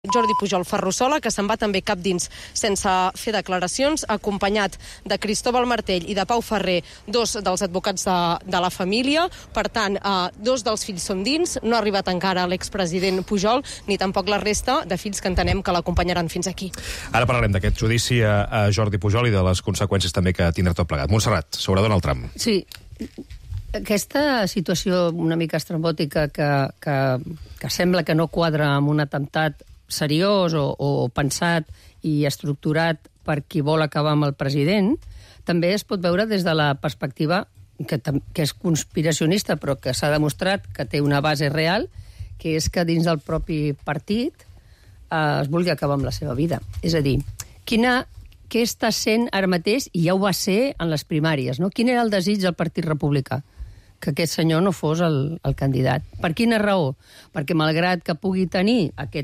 Jordi Pujol Ferrusola, que se'n va també cap dins sense fer declaracions, acompanyat de Cristóbal Martell i de Pau Ferrer, dos dels advocats de la família. Per tant, dos dels fills són dins, no ha arribat encara l'expresident Pujol, ni tampoc la resta de fills que entenem que l'acompanyaran fins aquí. Ara parlarem d'aquest judici a Jordi Pujol i de les conseqüències també que tindrà tot plegat. Montserrat, sobre Donald Trump. Sí, aquesta situació una mica estrambòtica que sembla que no quadra amb un atemptat seriós o pensat i estructurat per qui vol acabar amb el president, també es pot veure des de la perspectiva que és conspiracionista, però que s'ha demostrat que té una base real, que és que dins del propi partit es vulgui acabar amb la seva vida. És a dir, què està sent ara mateix, i ja ho va ser en les primàries, no? Quin era el desig del Partit Republicà? Que aquest senyor no fos el candidat. Per quina raó? Perquè malgrat que pugui tenir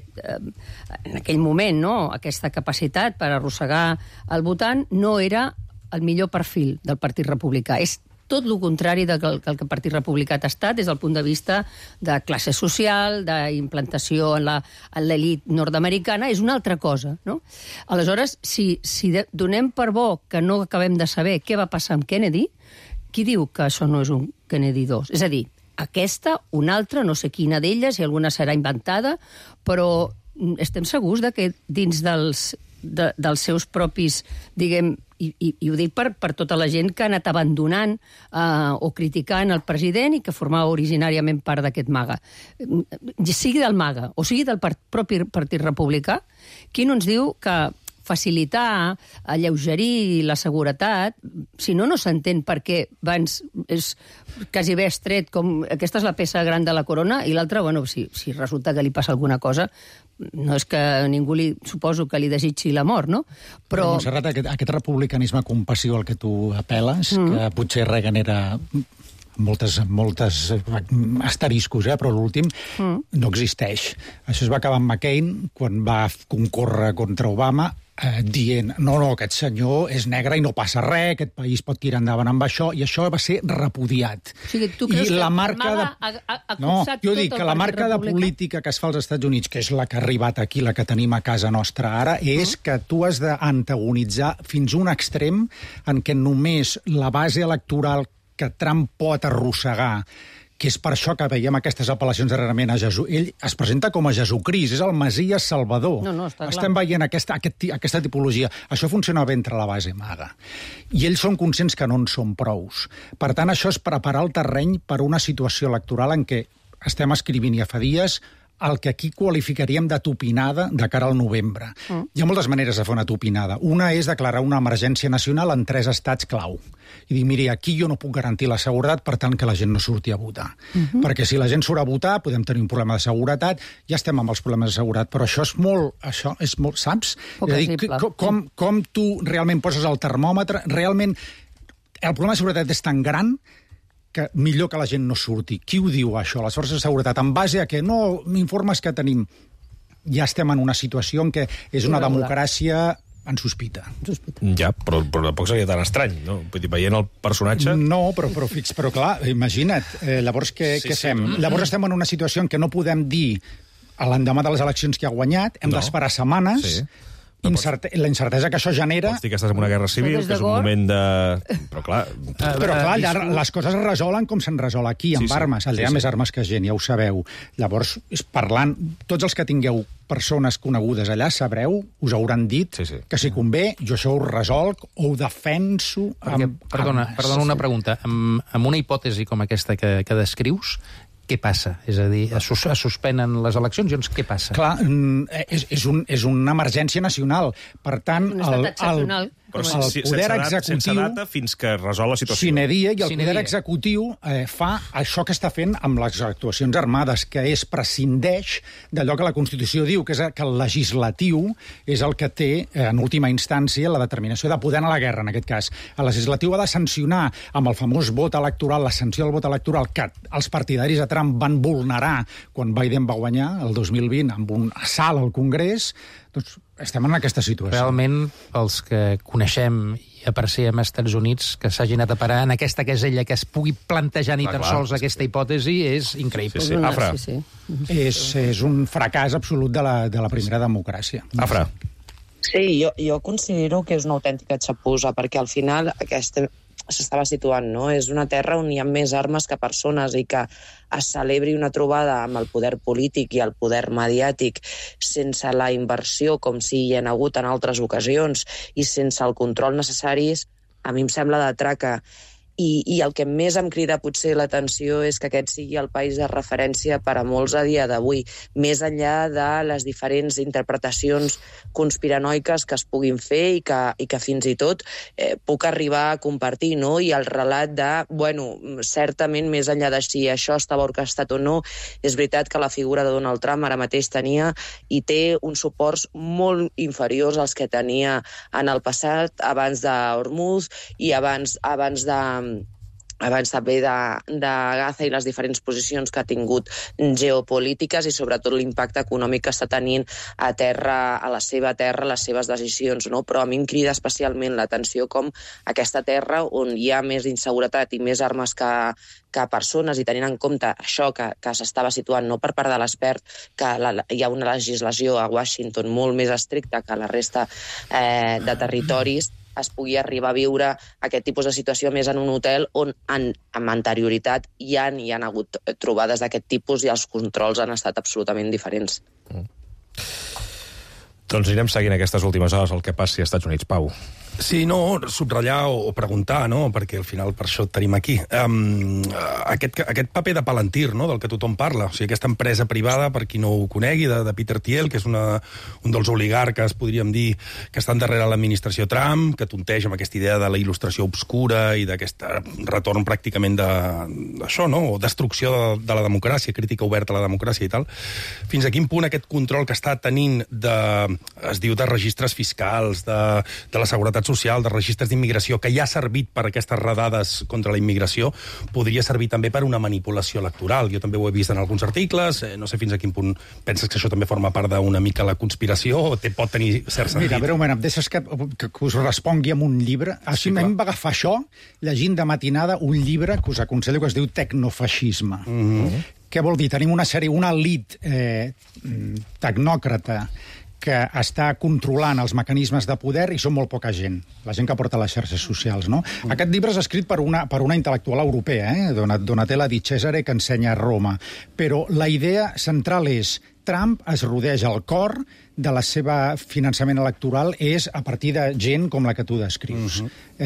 en aquell moment, no, aquesta capacitat per arrossegar el votant, no era el millor perfil del Partit Republicà. És tot el contrari del que el Partit Republicà ha estat des del punt de vista de classe social, d'implantació en l'elit nord-americana, és una altra cosa, no? Aleshores, si donem per bo que no acabem de saber què va passar amb Kennedy, qui diu que això no és un Kennedy 2? És a dir, aquesta, una altra, no sé quina d'elles, i alguna serà inventada, però estem segurs de que dins dels seus propis, diguem, i ho dic per tota la gent que ha anat abandonant o criticant el president i que formava originàriament part d'aquest MAGA. Sigui del MAGA o sigui del propi Partit Republicà, qui no ens diu que facilitar, alleugerir la seguretat, si no s'entén per què abans és quasi bé estret, com aquesta és la peça gran de la corona, i l'altra, bueno, si resulta que li passa alguna cosa, no és que ningú suposo que li desitgi la mort, no? Però Montserrat, aquest republicanisme compassiu al que tu apel·les, que potser Reagan era moltes asteriscos, però l'últim no existeix. Això es va acabar amb McCain quan va concórrer contra Obama dient, no, aquest senyor és negre i no passa res, aquest país pot tirar endavant amb això, i això va ser repudiat. O sigui, tu creus que MAGA ha copsat tot el Partit Republicà? La marca de política que es fa als Estats Units, que és la que ha arribat aquí, la que tenim a casa nostra ara, és que tu has d'antagonitzar fins a un extrem en què només la base electoral que Trump pot arrossegar, que és per això que veiem aquestes apel·lacions darrerament a Jesús. Ell es presenta com a Jesucrist, és el Messies Salvador. No, està clar. Estem veient aquesta tipologia. Això funciona bé entre la base MAGA. I ells són conscients que no en són prous. Per tant, això és preparar el terreny per una situació electoral en què estem escrivint ja fa dies el que aquí qualificaríem de tupinada de cara al novembre. Hi ha moltes maneres de fer una tupinada. Una és declarar una emergència nacional en 3 estats clau. I dir, miri, aquí jo no puc garantir la seguretat, per tant que la gent no surti a votar. Perquè si la gent surt a votar, podem tenir un problema de seguretat, ja estem amb els problemes de seguretat, però això és molt, saps? Poc és a dir, com tu realment poses el termòmetre, realment el problema de seguretat és tan gran que millor que la gent no surti. Qui ho diu, això? Les forces de seguretat. En base a què? No, informes que tenim. Ja estem en una situació en què és una democràcia en sospita. Ja, però tampoc seria tan estrany, no? Vull dir, veient el personatge... No, però clar, imagina't. Llavors, què fem? Llavors estem en una situació en què no podem dir a l'endemà de les eleccions que ha guanyat, hem d'esperar setmanes... La incertesa que això genera... Pots dir que estàs en una guerra civil, que és un moment de... Però clar, les coses es resolen com se'n resol aquí, amb armes. Allà hi ha més armes que gent, ja ho sabeu. Llavors, parlant, tots els que tingueu persones conegudes allà, sabreu, us hauran dit que si convé, jo això ho resolc o ho defenso amb Perdona una pregunta. Amb una hipòtesi com aquesta que descrius, què passa? És a dir, es suspenen les eleccions, doncs què passa? Clar, és una emergència nacional. Per tant, el poder executiu... Sense data fins que resol la situació. Sine die, i el poder executiu fa això que està fent amb les actuacions armades, que prescindeix d'allò que la Constitució diu, que és que el legislatiu és el que té, en última instància, la determinació de poder anar a la guerra, en aquest cas. El legislatiu ha de sancionar amb el famós vot electoral, la sanció del vot electoral, que els partidaris de Trump van vulnerar quan Biden va guanyar el 2020 amb un assalt al Congrés. Doncs estem en aquesta situació. Realment, els que coneixem i per ser amb Estats Units, que s'hagi anat a parar en aquesta casella, que es pugui plantejar ni tan sols aquesta hipòtesi, és increïble. Sí. Afra. És un fracàs absolut de la primera democràcia. Afra. Sí, jo considero que és una autèntica xapussa, perquè al final s'estava situant, no? És una terra on hi ha més armes que persones i que es celebri una trobada amb el poder polític i el poder mediàtic sense la inversió, com si hi ha hagut en altres ocasions, i sense el control necessaris, a mi em sembla de traca. I el que més em crida potser l'atenció és que aquest sigui el país de referència per a molts a dia d'avui, més enllà de les diferents interpretacions conspiranoiques que es puguin fer i que fins i tot puc arribar a compartir, no? I el relat de, certament, més enllà de si això estava orquestat o no, és veritat que la figura de Donald Trump ara mateix tenia i té uns suports molt inferiors als que tenia en el passat, abans d'Hormuz i abans també de Gaza i les diferents posicions que ha tingut geopolítiques i sobretot l'impacte econòmic que està tenint a la seva terra, les seves decisions, no? Però a mi em crida especialment l'atenció com aquesta terra on hi ha més inseguretat i més armes que persones, i tenint en compte això que s'estava situant no per part de l'expert, que hi ha una legislació a Washington molt més estricta que a la resta de territoris, es pugui arribar a viure aquest tipus de situació més en un hotel on amb anterioritat hi han hagut trobades d'aquest tipus i els controls han estat absolutament diferents. Doncs anirem seguint aquestes últimes hores el que passi als Estats Units. Pau. Sí, no, subratllar o preguntar, no?, perquè al final per això et tenim aquí. Aquest paper de Palantir, no?, del que tothom parla, o sigui, aquesta empresa privada, per qui no ho conegui, de Peter Thiel, que és un dels oligarques, podríem dir, que estan darrere l'administració Trump, que tonteja amb aquesta idea de la il·lustració obscura i d'aquest retorn pràcticament d'això, no?, o destrucció de la democràcia, crítica oberta a la democràcia i tal. Fins a quin punt aquest control que està tenint es diu de registres fiscals, de la seguretat social, de registres d'immigració, que ja ha servit per aquestes redades contra la immigració, podria servir també per una manipulació electoral. Jo també ho he vist en alguns articles, no sé fins a quin punt penses que això també forma part d'una mica la conspiració, o pot tenir cert sentit? Mira, a veure, un moment, em deixes que us respongui amb un llibre. Així em va agafar això, llegint de matinada un llibre que us aconsello, que es diu Tecnofeixisme. Què vol dir? Tenim una elit tecnòcrata que està controlant els mecanismes de poder i són molt poca gent, la gent que porta les xarxes socials, no? Aquest llibre és escrit per una intel·lectual europea, Donatella Di Cesare, que ensenya a Roma, però la idea central és Trump es rodeja el cor de la seva finançament electoral és a partir de gent com la que tu descrius.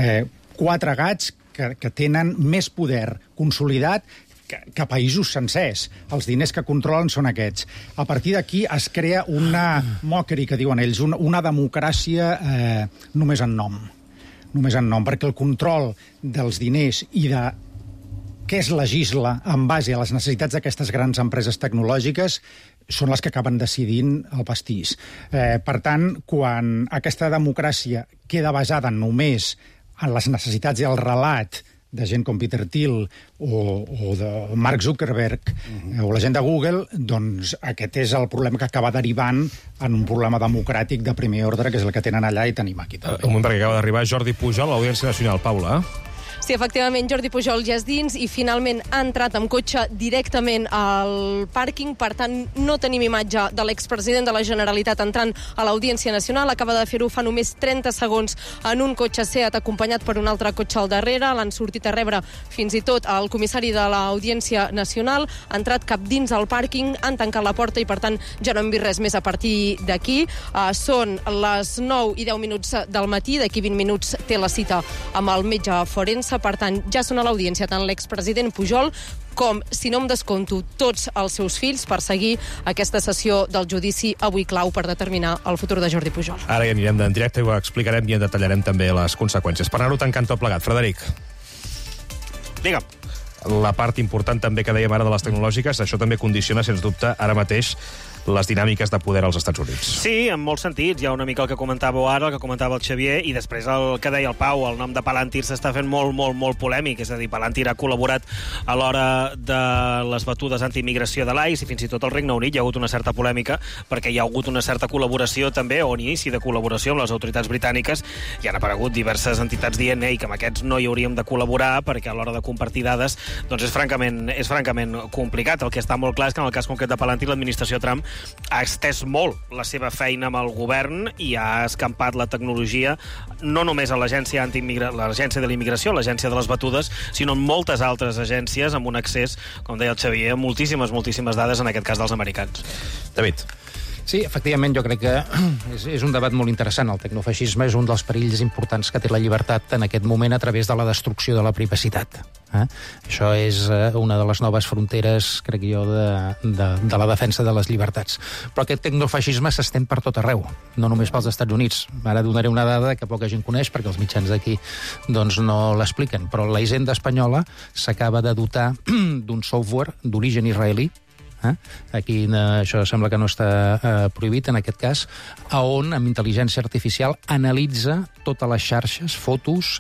4 gats que tenen més poder consolidat que països sencers. Els diners que controlen són aquests. A partir d'aquí es crea una mockery, que diuen ells, una democràcia només en nom. Només en nom, perquè el control dels diners i de què es legisla en base a les necessitats d'aquestes grans empreses tecnològiques són les que acaben decidint el pastís. Per tant, quan aquesta democràcia queda basada només en les necessitats i el relat de gent com Peter Thiel o de Mark Zuckerberg o la gent de Google, doncs aquest és el problema que acaba derivant en un problema democràtic de primer ordre, que és el que tenen allà i tenim aquí també. Un moment, perquè acaba d'arribar Jordi Pujol a l'Audiència Nacional. Paula. Sí, efectivament, Jordi Pujol ja és dins i finalment ha entrat amb cotxe directament al pàrquing. Per tant, no tenim imatge de l'expresident de la Generalitat entrant a l'Audiència Nacional. Acaba de fer-ho fa només 30 segons en un cotxe Seat acompanyat per un altre cotxe al darrere. L'han sortit a rebre fins i tot el comissari de l'Audiència Nacional. Ha entrat cap dins al pàrquing, han tancat la porta i, per tant, ja no hem vist res més a partir d'aquí. Són les 9:10 del matí. D'aquí 20 minuts té la cita amb el metge forense. Per tant, ja són a l'audiència tant l'expresident Pujol com, si no em descompto, tots els seus fills per seguir aquesta sessió del judici avui clau per determinar el futur de Jordi Pujol. Ara ja anirem en directe i ho explicarem i en detallarem també les conseqüències. Per anar-ho tancant tot plegat, Frederic. Digue'm. La part important també que dèiem ara de les tecnològiques, això també condiciona, sens dubte, ara mateix les dinàmiques de poder als Estats Units. Sí, en molts sentits. Hi ha una mica el que comentàveu ara, el que comentava el Xavier, i després el que deia el Pau, el nom de Palantir s'està fent molt, molt, molt polèmic. És a dir, Palantir ha col·laborat a l'hora de les batudes antiimigració de l'ICE, i fins i tot al Regne Unit hi ha hagut una certa polèmica, perquè hi ha hagut una certa col·laboració també, o un inici de col·laboració amb les autoritats britàniques, i han aparegut diverses entitats dient que amb aquests no hi hauríem de col·laborar, perquè a l'hora de compartir dades doncs és francament complicat. El que està molt clar és que en el cas concret de Palantir, l'administració Trump ha estès molt la seva feina amb el govern i ha escampat la tecnologia no només a l'agència de l'immigració, l'agència de les batudes, sinó en moltes altres agències amb un accés, com deia el Xavier, a moltíssimes dades, en aquest cas dels americans. David. Sí, efectivament, jo crec que és un debat molt interessant. El tecnofeixisme és un dels perills importants que té la llibertat en aquest moment a través de la destrucció de la privacitat. Això és una de les noves fronteres, crec jo, de la defensa de les llibertats. Però aquest tecnofeixisme s'estén per tot arreu, no només pels Estats Units. Ara donaré una dada que poca gent coneix, perquè els mitjans d'aquí doncs, no l'expliquen, però la Hisenda espanyola s'acaba de dotar d'un software d'origen israelí. Aquí això sembla que no està prohibit en aquest cas, on amb intel·ligència artificial analitza totes les xarxes, fotos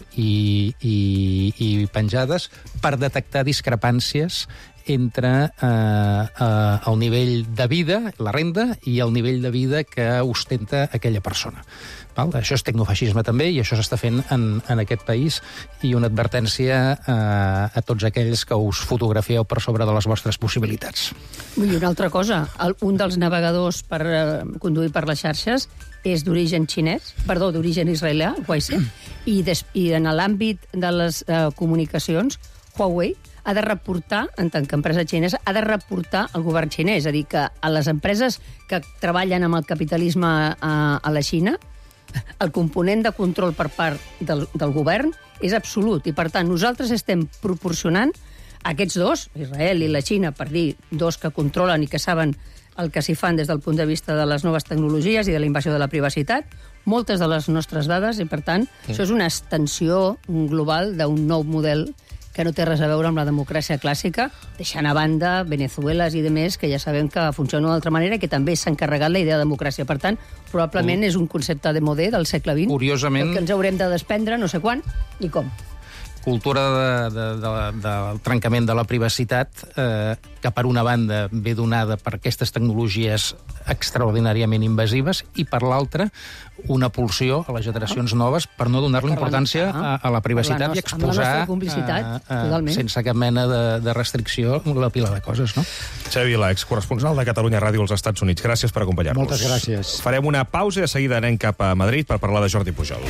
i penjades per detectar discrepàncies entre el nivell de vida, la renda, i el nivell de vida que ostenta aquella persona. Això és tecnofeixisme també, i això s'està fent en aquest país, i una advertència a tots aquells que us fotografieu per sobre de les vostres possibilitats. I una altra cosa, un dels navegadors per conduir per les xarxes és d'origen israelià, Huawei, i en l'àmbit de les comunicacions, Huawei ha de reportar, en tant que empresa xinesa, ha de reportar al govern xinès. És a dir, que a les empreses que treballen amb el capitalisme a la Xina, el component de control per part del govern és absolut, i per tant nosaltres estem proporcionant aquests dos, Israel i la Xina, per dir dos que controlen i que saben el que s'hi fan des del punt de vista de les noves tecnologies i de la invasió de la privacitat, moltes de les nostres dades, i per tant això és una extensió global d'un nou model que no té res a veure amb la democràcia clàssica, deixant a banda Venezuelas i demés, que ja sabem que funciona d'altra manera, que també s'ha encarregat la idea de democràcia. Per tant, probablement és un concepte de modè del segle XX, curiosament, que ens haurem de desprendre no sé quan i com. Cultura del trencament de la privacitat, que per una banda ve donada per aquestes tecnologies extraordinàriament invasives, i per l'altra una pulsió a les generacions noves per no donar-li importància a la privacitat i exposar sense cap mena de restricció la pila de coses, no? Xavi Vila, excorresponsal de Catalunya Ràdio als Estats Units. Gràcies per acompanyar-nos. Moltes gràcies. Farem una pausa i de seguida anem cap a Madrid per parlar de Jordi Pujol.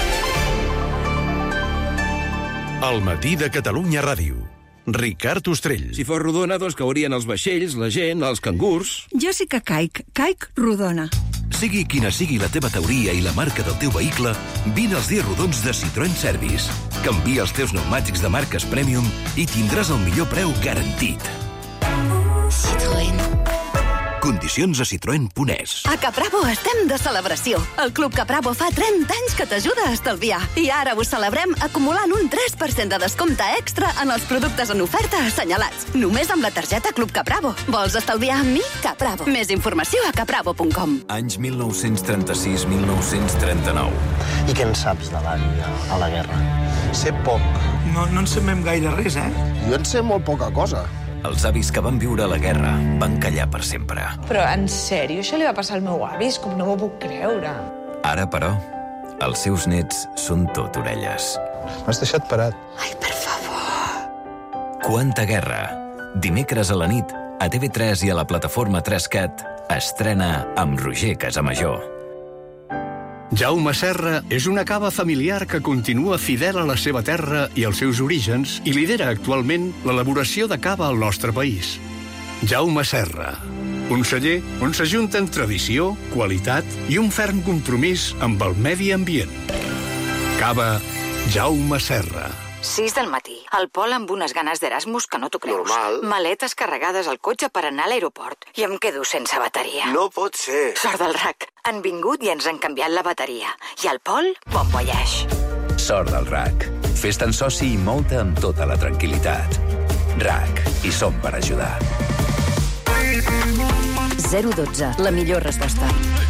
El matí de Catalunya Ràdio. Ricard Ostrell. Si fos rodona, doncs caurien els vaixells, la gent, els cangurs. Jo sí que caic rodona. Sigui quina sigui la teva teoria i la marca del teu vehicle, vine als dies rodons de Citroën Service. Canvia els teus pneumàtics de marques Premium i tindràs el millor preu garantit. Citroën. Condicions a citroen.es. A Capravo estem de celebració. El Club Capravo fa 30 anys que t'ajuda a estalviar. I ara ho celebrem acumulant un 3% de descompte extra en els productes en oferta assenyalats. Només amb la targeta Club Capravo. Vols estalviar amb mi? Capravo. Més informació a capravo.com. Anys 1936-1939. I què en saps de l'avi a la guerra? Sé poc. No en sabem gaire res, Jo en sé molt poca cosa. Els avis que van viure la guerra van callar per sempre. Però, en sèrio, això li va passar al meu avi? És com no m'ho puc creure. Ara, però, els seus nets són tot orelles. M'has deixat parat. Ai, per favor. Quanta guerra. Dimecres a la nit, a TV3 i a la plataforma 3Cat, estrena amb Roger Casamajor. Jaume Serra és una cava familiar que continua fidel a la seva terra i als seus orígens i lidera actualment l'elaboració de cava al nostre país. Jaume Serra, un celler on s'ajunten tradició, qualitat i un ferm compromís amb el medi ambient. Cava Jaume Serra. 6 del matí. Al Pol amb unes ganes d'Erasmus que no t'ho creus. Normal. Maletes carregades al cotxe per anar a l'aeroport. I em quedo sense bateria. No pot ser. Sort del RAC. Han vingut i ens han canviat la bateria. I al Pol, bon voyage. Sort del RAC. Fes-te'n soci i mou-te amb tota la tranquil·litat. RAC. Hi som per ajudar. 012, la millor resposta.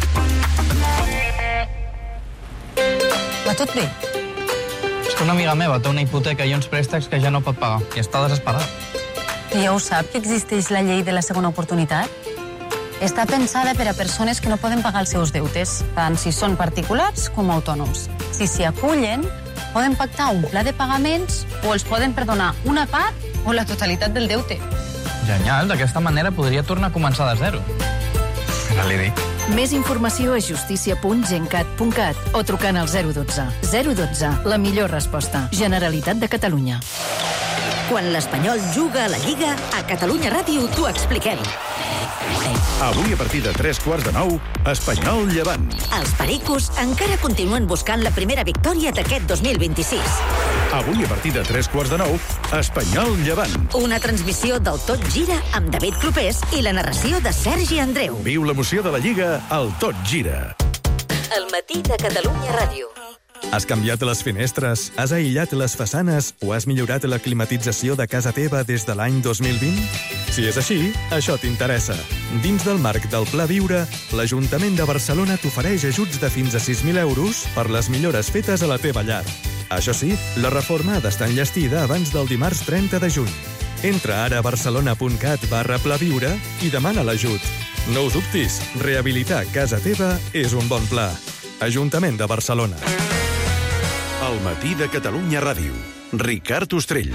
Va tot bé? És que una amiga meva té una hipoteca i uns préstecs que ja no pot pagar i està desesperada. I ja ho sap que existeix la llei de la segona oportunitat? Està pensada per a persones que no poden pagar els seus deutes, tant si són particulars com autònoms. Si s'hi acullen, poden pactar un pla de pagaments o els poden perdonar una part o la totalitat del deute. Genial, d'aquesta manera podria tornar a començar de zero. Ara li dic. Més informació a justícia.gencat.cat o trucant al 012. 012, la millor resposta. Generalitat de Catalunya. Quan l'Espanyol juga a la Lliga, a Catalunya Ràdio t'ho expliquem. Avui, a partir de 3:15, Espanyol Llevant. Els pericos encara continuen buscant la primera victòria d'aquest 2026. Avui, a partir de 3:15, Espanyol Llevant. Una transmissió del Tot Gira amb David Clopés i la narració de Sergi Andreu. Viu l'emoció de la Lliga al Tot Gira. El matí de Catalunya Ràdio. Has canviat les finestres? Has aïllat les façanes? O has millorat la climatització de casa teva des de l'any 2020? Si és així, això t'interessa. Dins del marc del Pla Viure, l'Ajuntament de Barcelona t'ofereix ajuts de fins a 6.000 euros per les millores fetes a la teva llar. Això sí, la reforma ha d'estar enllestida abans del dimarts 30 de juny. Entra ara a barcelona.cat/plaviure i demana l'ajut. No ho dubtis, rehabilitar casa teva és un bon pla. Ajuntament de Barcelona. El matí de Catalunya Ràdio. Ricard Ostrell.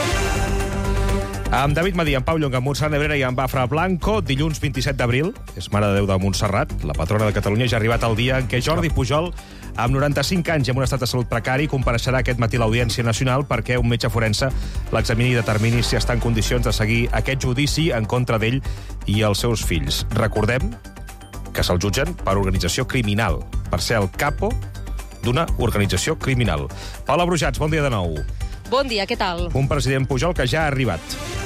Amb David Madí, amb Pau Llonga, amb Montserrat Nebrera i amb Bafra Blanco, dilluns 27 d'abril, és Mare de Déu de Montserrat, la patrona de Catalunya, ja ha arribat el dia en què Jordi Pujol, amb 95 anys i amb un estat de salut precari, compareixerà aquest matí a l'Audiència Nacional perquè un metge forense l'examini i determini si està en condicions de seguir aquest judici en contra d'ell i els seus fills. Recordem que se'l jutgen per organització criminal, per ser el capo d'una organització criminal. Paula Brujats, bon dia de nou. Bon dia, què tal? Un president Pujol que ja ha arribat.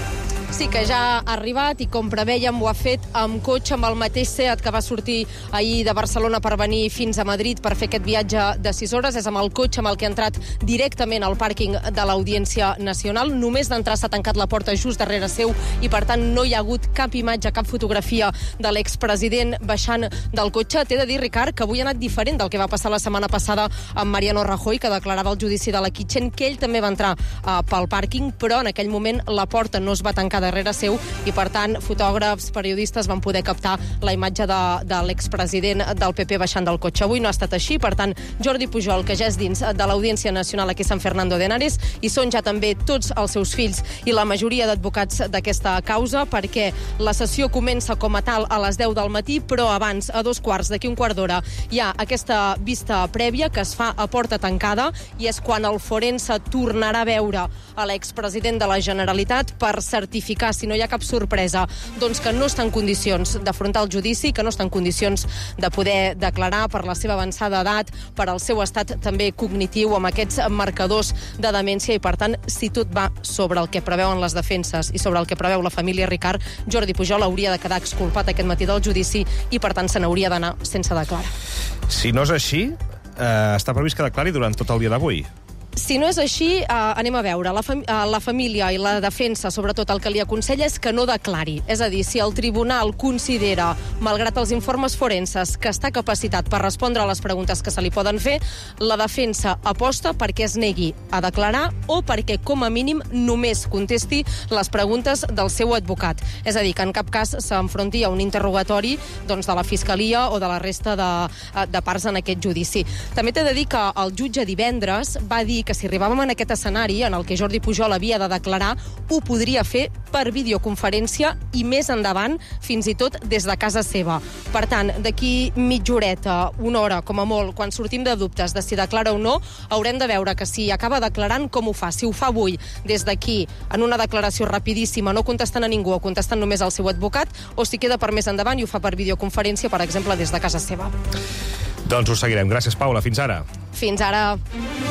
Sí que ja ha arribat i, com prevèiem, ho ha fet amb cotxe, amb el mateix Seat que va sortir ahir de Barcelona per venir fins a Madrid per fer aquest viatge de 6 hores. És amb el cotxe amb el que ha entrat directament al pàrquing de l'Audiència Nacional. Només d'entrar s'ha tancat la porta just darrere seu i, per tant, no hi ha hagut cap imatge, cap fotografia de l'expresident baixant del cotxe. T'he de dir, Ricard, que avui ha anat diferent del que va passar la setmana passada amb Mariano Rajoy, que declarava el judici de la Kitchen, que ell també va entrar pel pàrquing, però en aquell moment la porta no es va tancar darrere seu i, per tant, fotògrafs, periodistes van poder captar la imatge de l'expresident del PP baixant del cotxe. Avui no ha estat així, per tant, Jordi Pujol, que ja és dins de l'Audiència Nacional aquí a Sant Fernando de Henares, i són ja també tots els seus fills i la majoria d'advocats d'aquesta causa, perquè la sessió comença com a tal a les 10 del matí, però abans, a 2:15, d'aquí un quart d'hora, hi ha aquesta vista prèvia que es fa a porta tancada i és quan el forense tornarà a veure a l'expresident de la Generalitat per certificar, si no hi ha cap sorpresa, doncs que no està en condicions d'afrontar el judici, que no està en condicions de poder declarar per la seva avançada edat, per al seu estat també cognitiu, amb aquests marcadors de demència, i, per tant, si tot va sobre el que preveuen les defenses i sobre el que preveu la família Ricard, Jordi Pujol hauria de quedar exculpat aquest matí del judici i, per tant, se n'hauria d'anar sense declarar. Si no és així, està previst que declari durant tot el dia d'avui. Si no és així, anem a veure. La família i la defensa, sobretot, el que li aconsella és que no declari. És a dir, si el tribunal considera, malgrat els informes forenses, que està capacitat per respondre a les preguntes que se li poden fer, la defensa aposta perquè es negui a declarar o perquè, com a mínim, només contesti les preguntes del seu advocat. És a dir, que en cap cas s'enfronti a un interrogatori de la Fiscalia o de la resta de parts en aquest judici. També t'he de dir que el jutge divendres va dir que si arribàvem en aquest escenari en el que Jordi Pujol havia de declarar, ho podria fer per videoconferència i més endavant, fins i tot des de casa seva. Per tant, d'aquí mitja horeta, una hora, com a molt, quan sortim de dubtes de si declara o no, haurem de veure que si acaba declarant, com ho fa. Si ho fa avui, des d'aquí, en una declaració rapidíssima, no contestant a ningú o contestant només al seu advocat, o si queda per més endavant i ho fa per videoconferència, per exemple, des de casa seva. Doncs ho seguirem. Gràcies, Paula. Fins ara. Fins ara.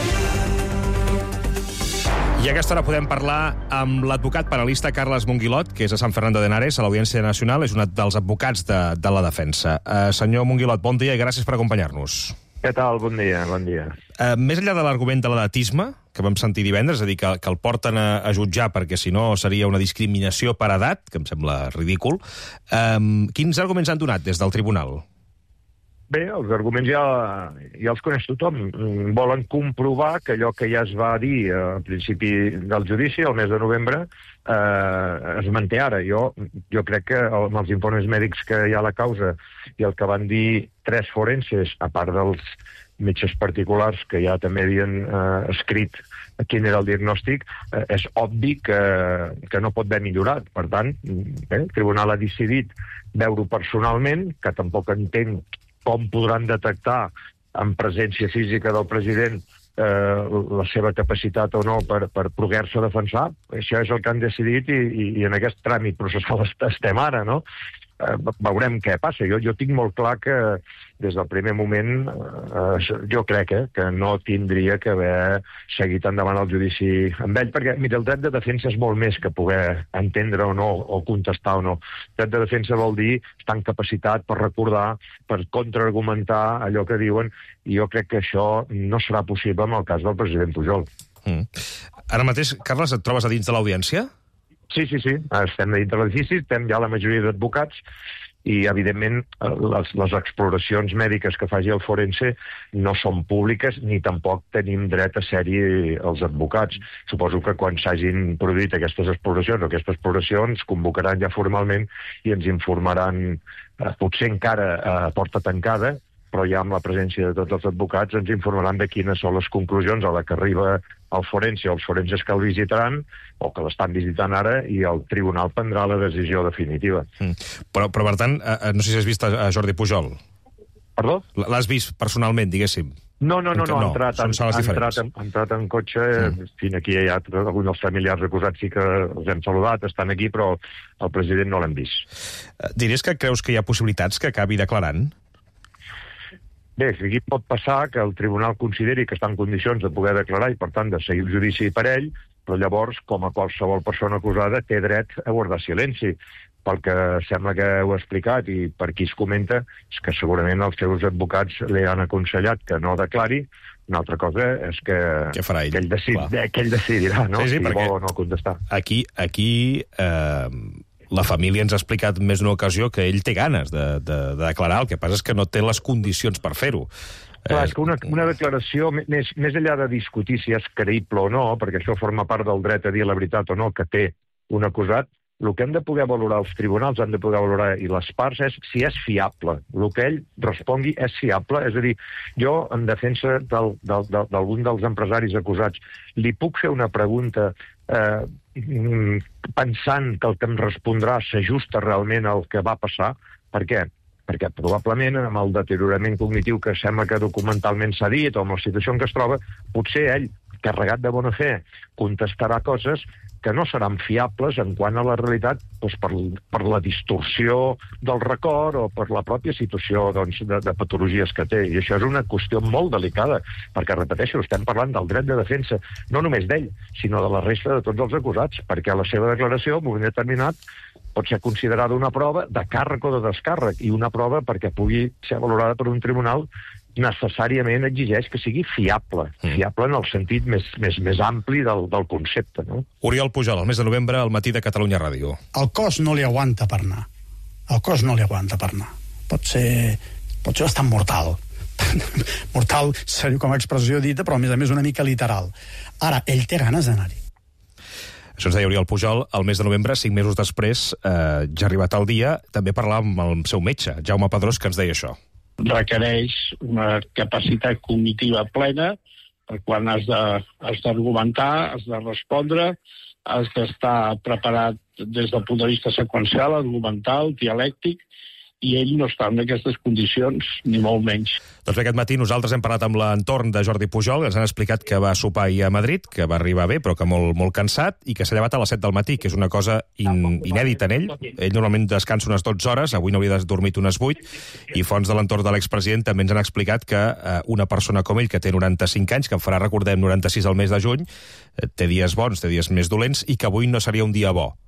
I a aquesta hora podem parlar amb l'advocat penalista Carles Monguilot, que és a Sant Fernando de Henares, a l'Audiència Nacional, és un dels advocats de la defensa. Senyor Monguilot, bon dia i gràcies per acompanyar-nos. Què tal? Bon dia, bon dia. Més enllà de l'argument de l'edatisme, que vam sentir divendres, és a dir, que el porten a jutjar perquè si no seria una discriminació per edat, que em sembla ridícul, quins arguments han donat des del tribunal? Bé, els arguments ja els coneix tothom. Volen comprovar que allò que ja es va dir al principi del judici, el mes de novembre, es manté ara. Jo crec que amb els informes mèdics que hi ha a la causa i el que van dir 3 forenses, a part dels metges particulars que ja també havien escrit quin era el diagnòstic, és obvi que no pot haver millorat. Per tant, el tribunal ha decidit veure-ho personalment, que tampoc entenc com podran detectar en presència física del president la seva capacitat o no per poder-se defensar. Això és el que han decidit i en aquest tràmit processal estem ara, no? Veurem què passa. Jo tinc molt clar que des del primer moment jo crec que no tindria que haver seguit endavant el judici amb ell, perquè, mira, el dret de defensa és molt més que poder entendre o no, o contestar o no. El dret de defensa vol dir estar en capacitat per recordar, per contraargumentar allò que diuen, i jo crec que això no serà possible en el cas del president Pujol. Ara mateix, Carles, et trobes a dins de l'audiència? Sí. Estem dintre l'edifici, estem ja la majoria d'advocats i, evidentment, les exploracions mèdiques que faci el forense no són públiques ni tampoc tenim dret a ser-hi els advocats. Suposo que quan s'hagin produït aquestes exploracions convocaran ja formalment i ens informaran, potser encara a porta tancada, però ja amb la presència de tots els advocats ens informaran de quines són les conclusions a la que arriba el forense o els forenses que el visitaran o que l'estan visitant ara, i el tribunal prendrà la decisió definitiva. Però per tant, no sé si has vist a Jordi Pujol. Perdó? L'has vist personalment, diguéssim? No, ha entrat en cotxe, fins aquí hi ha alguns dels familiars acusats, sí que els hem saludat, estan aquí, però el president no l'hem vist. Diries que creus que hi ha possibilitats que acabi declarant? Bé, aquí pot passar que el tribunal consideri que està en condicions de poder declarar i, per tant, de seguir el judici per ell, però llavors, com a qualsevol persona acusada, té dret a guardar silenci. Pel que sembla que heu explicat i per qui es comenta, és que segurament els seus advocats li han aconsellat que no declari. Una altra cosa és que ell decidirà, no? Sí, si vol o no contestar. Aquí la família ens ha explicat més d'una ocasió que ell té ganes de declarar, el que passa és que no té les condicions per fer-ho. Clar, és que una declaració, més enllà de discutir si és creïble o no, perquè això forma part del dret a dir la veritat o no que té un acusat, el que han de poder valorar els tribunals, han de poder valorar i les parts, és si és fiable. El que ell respongui és fiable. És a dir, jo, en defensa d'algun dels empresaris acusats, li puc fer una pregunta pensant que el que em respondrà s'ajusta realment al que va passar. Per què? Perquè probablement amb el deteriorament cognitiu que sembla que documentalment s'ha dit o amb la situació en què es troba, potser ell, carregat de bona fe, contestarà coses que no seran fiables en quant a la realitat, doncs per la distorsió del record o per la pròpia situació de patologies que té. I això és una qüestió molt delicada, perquè, repeteixo, estem parlant del dret de defensa, no només d'ell, sinó de la resta de tots els acusats, perquè la seva declaració, en un moment determinat, pot ser considerada una prova de càrrec o de descàrrec, i una prova perquè pugui ser valorada per un tribunal necessàriament exigeix que sigui fiable en el sentit més ampli del concepte, no? Oriol Pujol, el mes de novembre, al Matí de Catalunya Ràdio. El cos no li aguanta per anar. Pot ser bastant mortal. Mortal, com a expressió dita, però a més una mica literal. Ara, ell té ganes d'anar-hi. Això ens deia Oriol Pujol, el mes de novembre, 5 mesos després, ja ha arribat el dia, també parlàvem amb el seu metge, Jaume Pedrós, que ens deia això. Requereix una capacitat cognitiva plena, quan has d'argumentar, has de respondre, has d'estar preparat des del punt de vista seqüencial, argumental, dialèctic, i ell no està en aquestes condicions, ni molt menys. Doncs aquest matí nosaltres hem parlat amb l'entorn de Jordi Pujol, ens han explicat que va sopar ahir a Madrid, que va arribar bé, però que molt cansat, i que s'ha llevat a les 7 del matí, que és una cosa inèdita en ell. Ell normalment descansa unes 12 hores, avui n'hauria dormit unes 8, i fonts de l'entorn de l'expresident també ens han explicat que una persona com ell, que té 95 anys, que en farà, recordem, 96 al mes de juny, té dies bons, té dies més dolents, i que avui no seria un dia bo.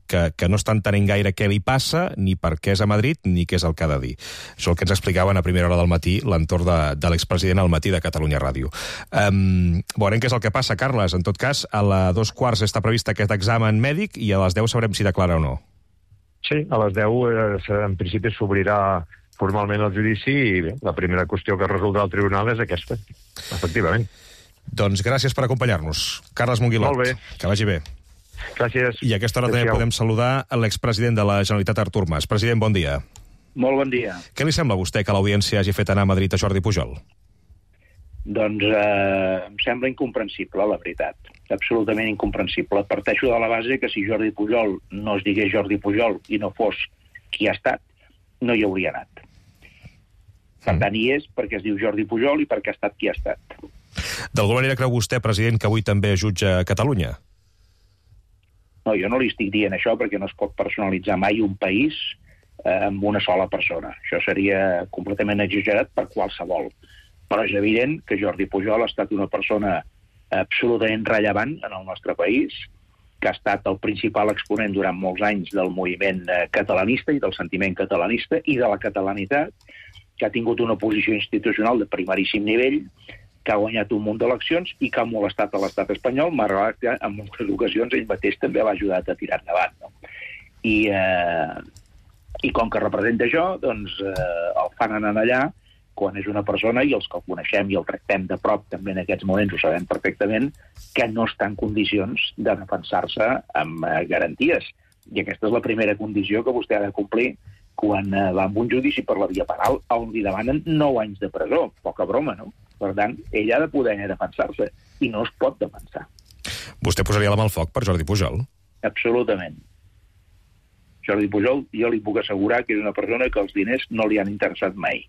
que no està entenent gaire què li passa, ni per què és a Madrid, ni què és el que ha de dir. Això és el que ens explicaven a primera hora del matí l'entorn de l'expresident al matí de Catalunya Ràdio. Veurem què és el que passa, Carles. En tot cas, a les 2:15 està previst aquest examen mèdic i a les 10 sabrem si declara o no. Sí, a les 10 en principi s'obrirà formalment el judici i bé, la primera qüestió que resoldrà el tribunal és aquesta, efectivament. Doncs gràcies per acompanyar-nos. Carles Monguilot. Molt bé. Que vagi bé. Gràcies. I a aquesta hora també podem saludar l'expresident de la Generalitat, Artur Mas. President, bon dia. Molt bon dia. Què li sembla a vostè que l'audiència hagi fet anar a Madrid a Jordi Pujol? Doncs em sembla incomprensible, la veritat. Absolutament incomprensible. Parteixo de la base que si Jordi Pujol no es digués Jordi Pujol i no fos qui ha estat, no hi hauria anat. Per tant, hi és perquè es diu Jordi Pujol i perquè ha estat qui ha estat. D'alguna manera creu vostè, president, que avui també jutja Catalunya? No, jo no li estic dient això perquè no es pot personalitzar mai un país amb una sola persona. Això seria completament exagerat per qualsevol. Però és evident que Jordi Pujol ha estat una persona absolutament rellevant en el nostre país, que ha estat el principal exponent durant molts anys del moviment catalanista i del sentiment catalanista i de la catalanitat, que ha tingut una posició institucional de primeríssim nivell, que ha guanyat un munt d'eleccions i que ha molestat a l'estat espanyol, malgrat que en moltes ocasions ell mateix també l'ha ajudat a tirar endavant. No? I com que representa això, doncs el fan anar allà quan és una persona, i els que el coneixem i el tractem de prop també en aquests moments ho sabem perfectament, que no està en condicions de defensar-se amb garanties. I aquesta és la primera condició que vostè ha de complir quan va amb un judici per la via penal on li demanen 9 anys de presó. Poca broma, no? Per tant, ell ha de poder defensar-se i no es pot defensar. Vostè posaria la mà al foc per Jordi Pujol? Absolutament. Jordi Pujol, jo li puc assegurar que és una persona que els diners no li han interessat mai.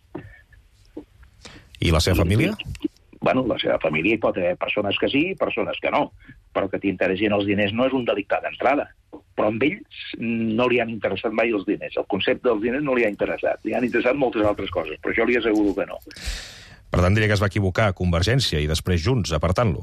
I la seva família? Bueno, la seva família hi pot haver persones que sí i persones que no, però que t'interessin els diners no és un delicte d'entrada. Però amb ells no li han interessat mai els diners. El concepte dels diners no li ha interessat. Li han interessat moltes altres coses, però jo li asseguro que no. Per tant, diria que es va equivocar Convergència i després Junts, apartant-lo.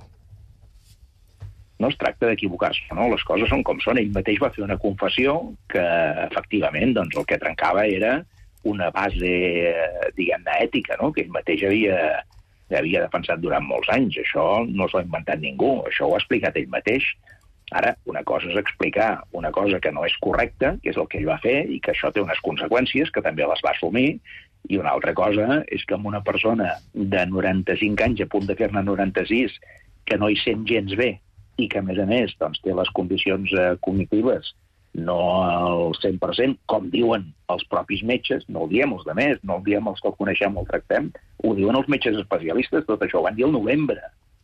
No es tracta d'equivocar-se, no? Les coses són com són. Ell mateix va fer una confessió que, efectivament, doncs, el que trencava era una base, diguem-ne, ètica, no? Que ell mateix havia defensat durant molts anys. Això no s'ho ha inventat ningú, això ho ha explicat ell mateix. Ara, una cosa és explicar una cosa que no és correcta, que és el que ell va fer, i que això té unes conseqüències, que també les va assumir, i una altra cosa és que amb una persona de 95 anys, a punt de fer-ne 96, que no hi sent gens bé, i que, a més, doncs, té les condicions cognitives no al 100%, com diuen els propis metges, no ho diem els altres, no ho diem els que el coneixem o el tractem, ho diuen els metges especialistes, tot això ho van dir al novembre.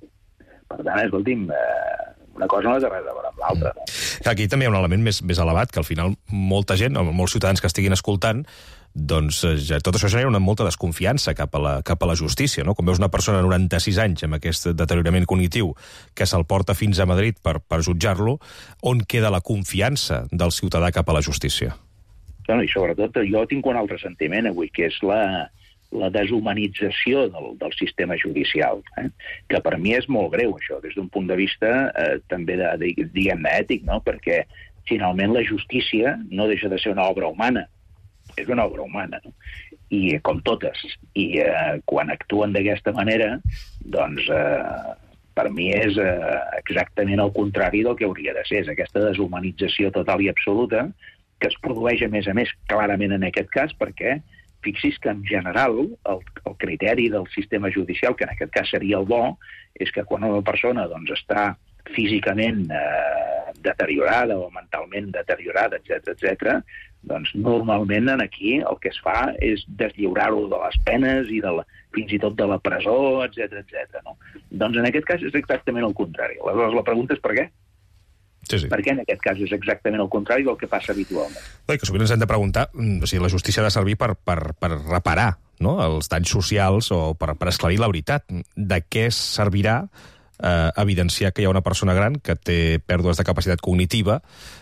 Per tant, escolti'm, una cosa no té res a veure amb l'altra. No? Aquí també hi ha un element més elevat, que al final molta gent, molts ciutadans que estiguin escoltant, doncs ja tot això genera molta desconfiança cap a la justícia, no? Quan veus una persona de 96 anys amb aquest deteriorament cognitiu que se'l porta fins a Madrid per jutjar-lo, on queda la confiança del ciutadà cap a la justícia? Bueno, i sobretot jo tinc un altre sentiment avui, que és la deshumanització del sistema judicial, que per mi és molt greu, això, des d'un punt de vista també, diguem-ne, ètic, no? Perquè finalment la justícia no deixa de ser una obra humana, és una obra humana, no? I com totes. I quan actuen d'aquesta manera, doncs per mi és exactament el contrari del que hauria de ser. És aquesta deshumanització total i absoluta que es produeix, a més, clarament en aquest cas, perquè fixi's que en general el criteri del sistema judicial, que en aquest cas seria el bo, és que quan una persona doncs, està físicament deteriorada o mentalment deteriorada, etc., doncs normalment aquí el que es fa és deslliurar-ho de les penes i fins i tot de la presó, etc. No? Doncs en aquest cas és exactament el contrari. Aleshores la pregunta és per què? Sí. Per què en aquest cas és exactament el contrari del que passa habitualment? Que sovint ens hem de preguntar, o sigui, la justícia ha de servir per reparar, no?, els danys socials o per esclarir la veritat. De què servirà evidenciar que hi ha una persona gran que té pèrdues de capacitat cognitiva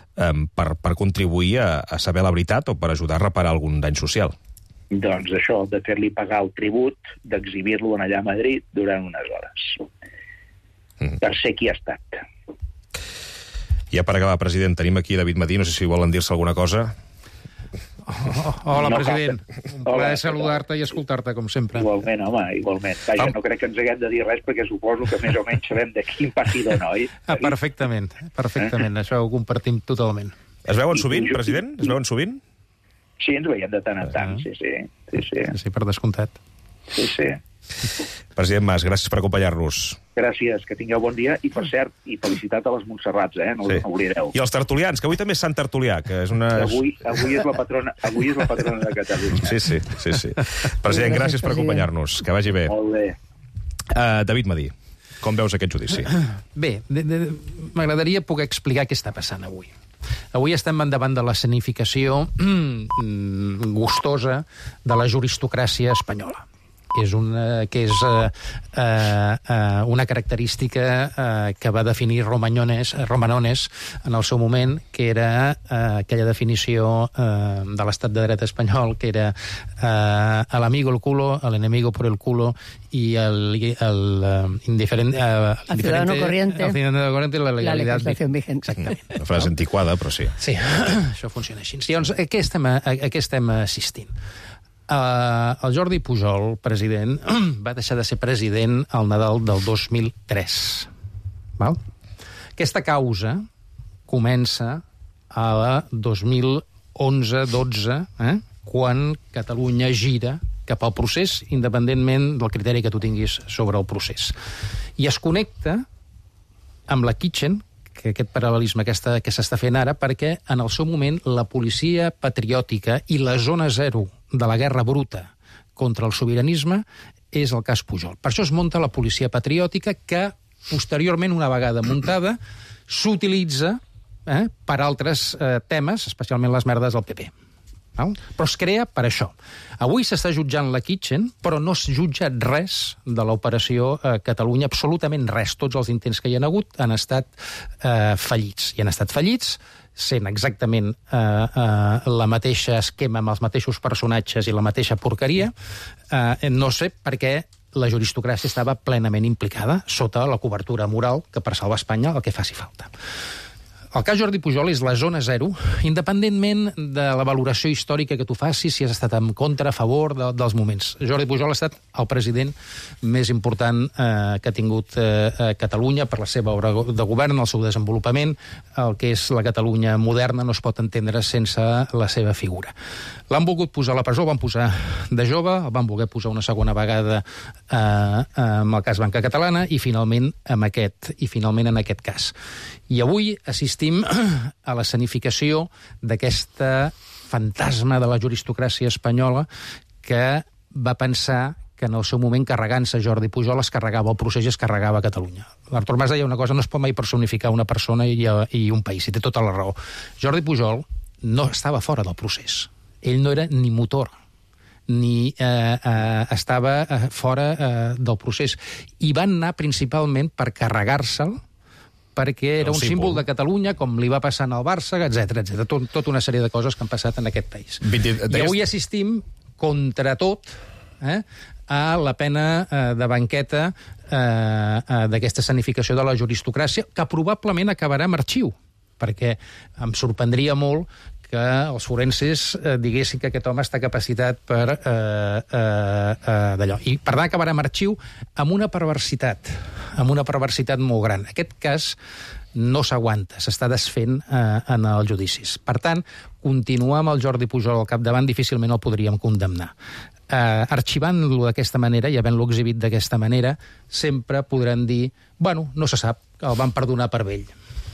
per contribuir a saber la veritat o per ajudar a reparar algun dany social? Doncs això, de fer-li pagar el tribut, d'exhibir-lo allà a Madrid durant unes hores. Per ser qui ha estat. Ja per acabar, president, tenim aquí David Madí, no sé si volen dir-se alguna cosa. Hola, president. Un plaer saludar-te i escoltar-te, com sempre. Igualment, home, igualment. Vaja, no crec que ens haguem de dir res, perquè suposo que més o menys sabem de quin partidor, no, oi? Perfectament. Això ho compartim totalment. Es veuen sovint, president? Es veuen sovint? Sí, ens veiem de tant en tant, sí. Sí, per descomptat. Sí. President Mas, gràcies per acompanyar-nos. Gràcies, que tingueu bon dia. I, per cert, i felicitat a les Montserrats, no us oblideu. I els tertulians, que avui també és Sant Tertulià, que és una... Avui és la patrona de Catalunya. Sí. President, gràcies per acompanyar-nos. Que vagi bé. Molt bé. David Madí, com veus aquest judici? Bé, m'agradaria poder explicar què està passant avui. Avui estem davant de l'escenificació gustosa de la juristocràcia espanyola, que és una característica que va definir Romanones en el seu moment, que era aquella definició de l'estat de dret espanyol, que era al amigo el culo, al enemigo por el culo y al indiferente... Al ciudadano corriente. Al ciudadano corriente la legalidad vigente. Exactament. Una frase antiquada, però sí. Sí, això funciona així. Llavors, a què estem assistint? El Jordi Pujol, president, va deixar de ser president al Nadal del 2003. Val? Aquesta causa comença a la 2011-12, quan Catalunya gira cap al procés, independentment del criteri que tu tinguis sobre el procés. I es connecta amb la Kitchen, que aquest paral·lelisme que s'està fent ara, perquè en el seu moment la policia patriòtica i la zona zero de la guerra bruta contra el sobiranisme és el cas Pujol. Per això es munta la policia patriòtica, que posteriorment, una vegada muntada, s'utilitza per altres temes, especialment les merdes del PP. Però es crea per això. Avui s'està jutjant la Kitchen, però no es jutja res de l'operació Catalunya, absolutament res. Tots els intents que hi ha hagut han estat fallits. I han estat fallits sent exactament la mateixa esquema, amb els mateixos personatges i la mateixa porqueria. No sé per què la juristocràcia estava plenament implicada sota la cobertura moral que per salvar Espanya el que faci falta. El cas Jordi Pujol és la zona zero, independentment de la valoració històrica que tu facis, si has estat en contra, a favor dels moments. Jordi Pujol ha estat el president més important que ha tingut Catalunya per la seva obra de govern, el seu desenvolupament. El que és la Catalunya moderna no es pot entendre sense la seva figura. L'han volgut posar a la presó, el van posar de jove, el van voler posar una segona vegada amb el cas Banca Catalana i finalment en aquest cas. I avui assistim a l'escenificació d'aquesta fantasma de la juristocràcia espanyola que va pensar que en el seu moment, carregant-se Jordi Pujol, es carregava el procés i es carregava Catalunya. L'Artur Mas deia una cosa: no es pot mai personificar una persona i un país, i té tota la raó. Jordi Pujol no estava fora del procés. Ell no era ni motor, ni estava fora del procés. I van anar principalment per carregar-se'l, perquè era un símbol de Catalunya, com li va passar al Barça, etc. Tota una sèrie de coses que han passat en aquest país. I avui assistim, contra tot, a la pena de banqueta d'aquesta escenificació de la juristocràcia, que probablement acabarà amb arxiu, perquè em sorprendria molt que els forenses diguessin que aquest home està capacitat per d'allò. I per tant acabarà amb arxiu amb una perversitat molt gran. Aquest cas no s'aguanta, s'està desfent en els judicis. Per tant, continuar amb el Jordi Pujol al capdavant difícilment el podríem condemnar. Arxivant-lo d'aquesta manera i havent-lo exhibit d'aquesta manera, sempre podran dir, bueno, no se sap, el van perdonar per vell.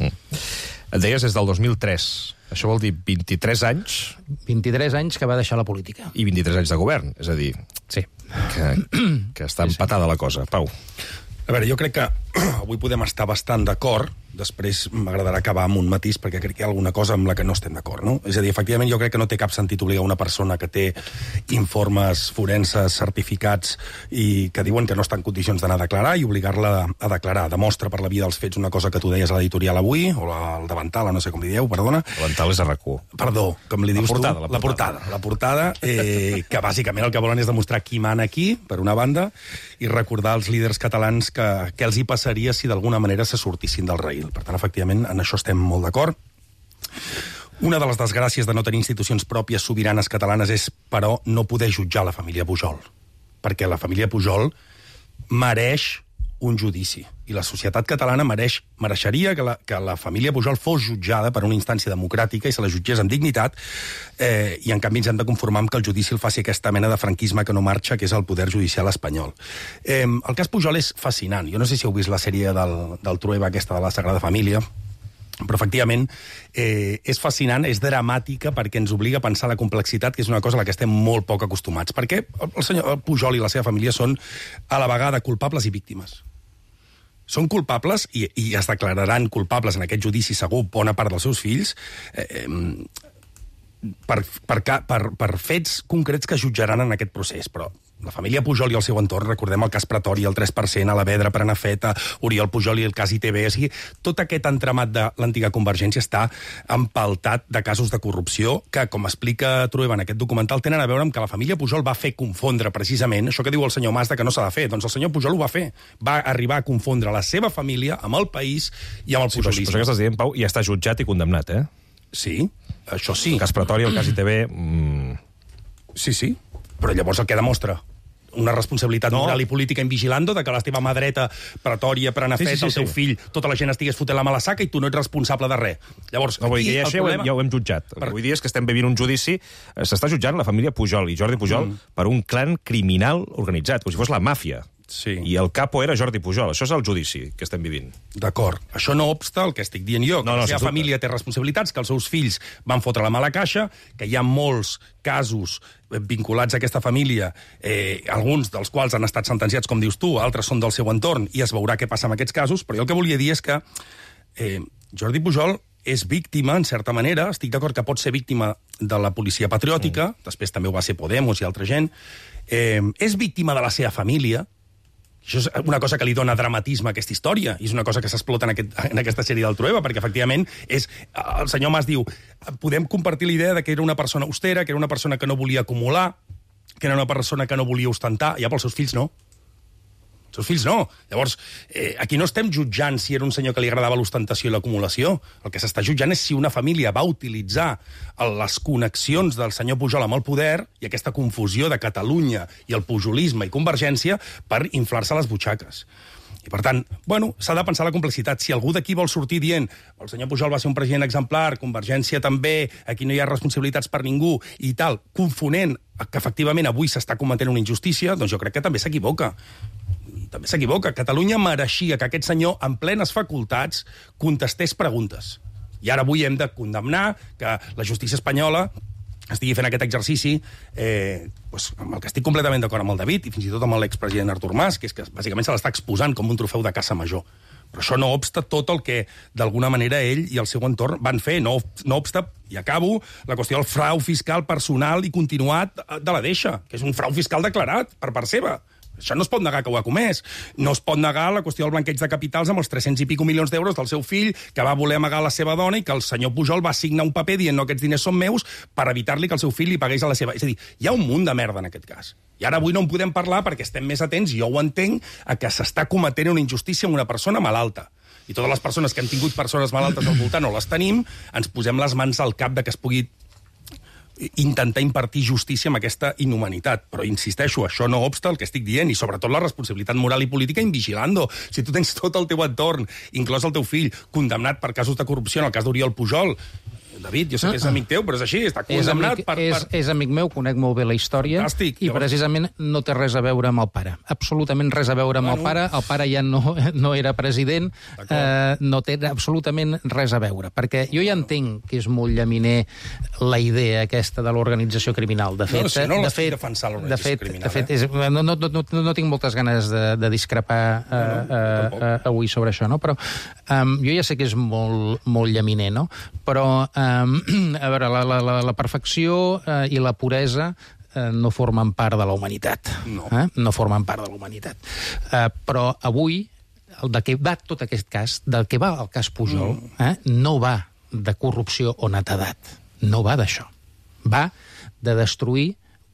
Et deies des del 2003. Això vol dir 23 anys... 23 anys que va deixar la política. I 23 anys de govern, és a dir... Sí. Que està empatada la cosa. Pau. A veure, jo crec que avui podem estar bastant d'acord, després m'agradarà acabar amb un matís, perquè crec que hi ha alguna cosa amb la que no estem d'acord, no? És a dir, efectivament, jo crec que no té cap sentit obligar una persona que té informes forenses certificats i que diuen que no està en condicions d'anar a declarar i obligar-la a declarar. Demostra per la via dels fets una cosa que tu deies a l'editorial avui, o el davantal, no sé com li dieu, perdona. Davantal és RAC1. Perdó, com li dius tu. La portada, que bàsicament el que volen és demostrar qui mana aquí, per una banda, i recordar als líders catalans què els hi passaria si d'alguna manera se sortissin del raïl. civil. Per tant, efectivament, en això estem molt d'acord. Una de les desgràcies de no tenir institucions pròpies sobiranes catalanes és, però, no poder jutjar la família Pujol. Perquè la família Pujol mereix un judici. I la societat catalana mereixeria que la família Pujol fos jutjada per una instància democràtica i se la jutgés amb dignitat, i en canvi ens hem de conformar amb que el judici el faci aquesta mena de franquisme que no marxa, que és el poder judicial espanyol. El cas Pujol és fascinant. Jo no sé si heu vist la sèrie del Trueba, aquesta de la Sagrada Família, però efectivament és fascinant, és dramàtica, perquè ens obliga a pensar la complexitat, que és una cosa a la que estem molt poc acostumats. Perquè el senyor Pujol i la seva família són a la vegada culpables i víctimes. Són culpables i es declararan culpables en aquest judici, segur, bona part dels seus fills, per fets concrets que jutjaran en aquest procés. Però la família Pujol i el seu entorn, recordem el cas Pretori, el 3%, a la Vedra, Prenafeta, Oriol Pujol i el cas ITV, o sigui, tot aquest entramat de l'antiga Convergència està empaltat de casos de corrupció que, com explica Trueba en aquest documental, tenen a veure amb que la família Pujol va fer confondre precisament això que diu el senyor Mas que no s'ha de fer. Doncs el senyor Pujol ho va fer. Va arribar a confondre la seva família amb el país i amb el pujolisme. Això que estàs dient, Pau, i està jutjat i condemnat, eh? Sí, això sí. El cas Pretori, el cas ITV... Sí. Però llavors el que demostra una responsabilitat moral i política invigilando de que la teva mà dreta, Pretòria, Prenafeta, el teu fill, tota la gent estigués fotent la mà a la saca i tu no ets responsable de res. Llavors, aquí el problema... Ja ho hem jutjat. El que vull dir és que estem vivint un judici... S'està jutjant la família Pujol i Jordi Pujol per un clan criminal organitzat, com si fos la màfia. Sí. I el capo era Jordi Pujol. Això és el judici que estem vivint. D'acord. Això no obsta el que estic dient jo, que la seva família té responsabilitats, que els seus fills van fotre la mà a la caixa, que hi ha molts casos vinculats a aquesta família, alguns dels quals han estat sentenciats, com dius tu, altres són del seu entorn, i es veurà què passa amb aquests casos, però jo el que volia dir és que Jordi Pujol és víctima, en certa manera, estic d'acord que pot ser víctima de la policia patriòtica, després també ho va ser Podemos i altra gent, és víctima de la seva família. Això és una cosa que li dona dramatisme a aquesta història, i és una cosa que s'explota en aquesta sèrie del Trueba, perquè efectivament el senyor Mas diu, podem compartir l'idea de que era una persona austera, que era una persona que no volia acumular, que era una persona que no volia ostentar, ja pels seus fills no. Els seus fills no. Llavors, aquí no estem jutjant si era un senyor que li agradava l'ostentació i l'acumulació. El que s'està jutjant és si una família va utilitzar les connexions del senyor Pujol amb el poder i aquesta confusió de Catalunya i el pujolisme i Convergència per inflar-se les butxaques. I, per tant, s'ha de pensar la complexitat. Si algú d'aquí vol sortir dient el senyor Pujol va ser un president exemplar, Convergència també, aquí no hi ha responsabilitats per ningú i tal, confonent que efectivament avui s'està cometent una injustícia, doncs jo crec que també s'equivoca. També s'equivoca. Catalunya mereixia que aquest senyor, en plenes facultats, contestés preguntes. I ara avui hem de condemnar que la justícia espanyola estigui fent aquest exercici, amb el que estic completament d'acord amb el David, i fins i tot amb l'expresident Artur Mas, que és que bàsicament se l'està exposant com un trofeu de caça major. Però això no obsta tot el que, d'alguna manera, ell i el seu entorn van fer. No obsta, i acabo, la qüestió del frau fiscal personal i continuat de la Deixa, que és un frau fiscal declarat per part seva. Això no es pot negar que ho ha comès. No es pot negar la qüestió del blanqueig de capitals amb els 300 i pico milions d'euros del seu fill, que va voler amagar la seva dona i que el senyor Pujol va signar un paper dient no, aquests diners són meus, per evitar-li que el seu fill li pagués a la seva... És a dir, hi ha un munt de merda en aquest cas. I ara avui no en podem parlar perquè estem més atents, i jo ho entenc, a que s'està cometent una injustícia amb una persona malalta. I totes les persones que han tingut persones malaltes al voltant o les tenim, ens posem les mans al cap de que es pugui intentar impartir justícia amb aquesta inhumanitat. Però, insisteixo, això no obsta el que estic dient, i sobretot la responsabilitat moral i política invigilando. Si tu tens tot el teu entorn, inclòs el teu fill, condemnat per casos de corrupció, en el cas d'Oriol Pujol, David, jo sé que és amic teu, però és així, està condemnat És amic meu, conec molt bé la història, i precisament no té res a veure amb el pare. Absolutament res a veure amb el pare. El pare ja no era president, no té absolutament res a veure. Perquè jo ja entenc que és molt llaminer la idea aquesta de l'organització criminal. De fet, no l'estic defensant l'organització criminal. No tinc moltes ganes de discrepar avui sobre això, no? Però jo ja sé que és molt llaminer, no? Però a veure, la perfecció i la puresa no formen part de la humanitat. No formen part de la humanitat. Però avui, de què va tot aquest cas, del que va el cas Pujol, no va de corrupció o netedat. No va d'això. Va de destruir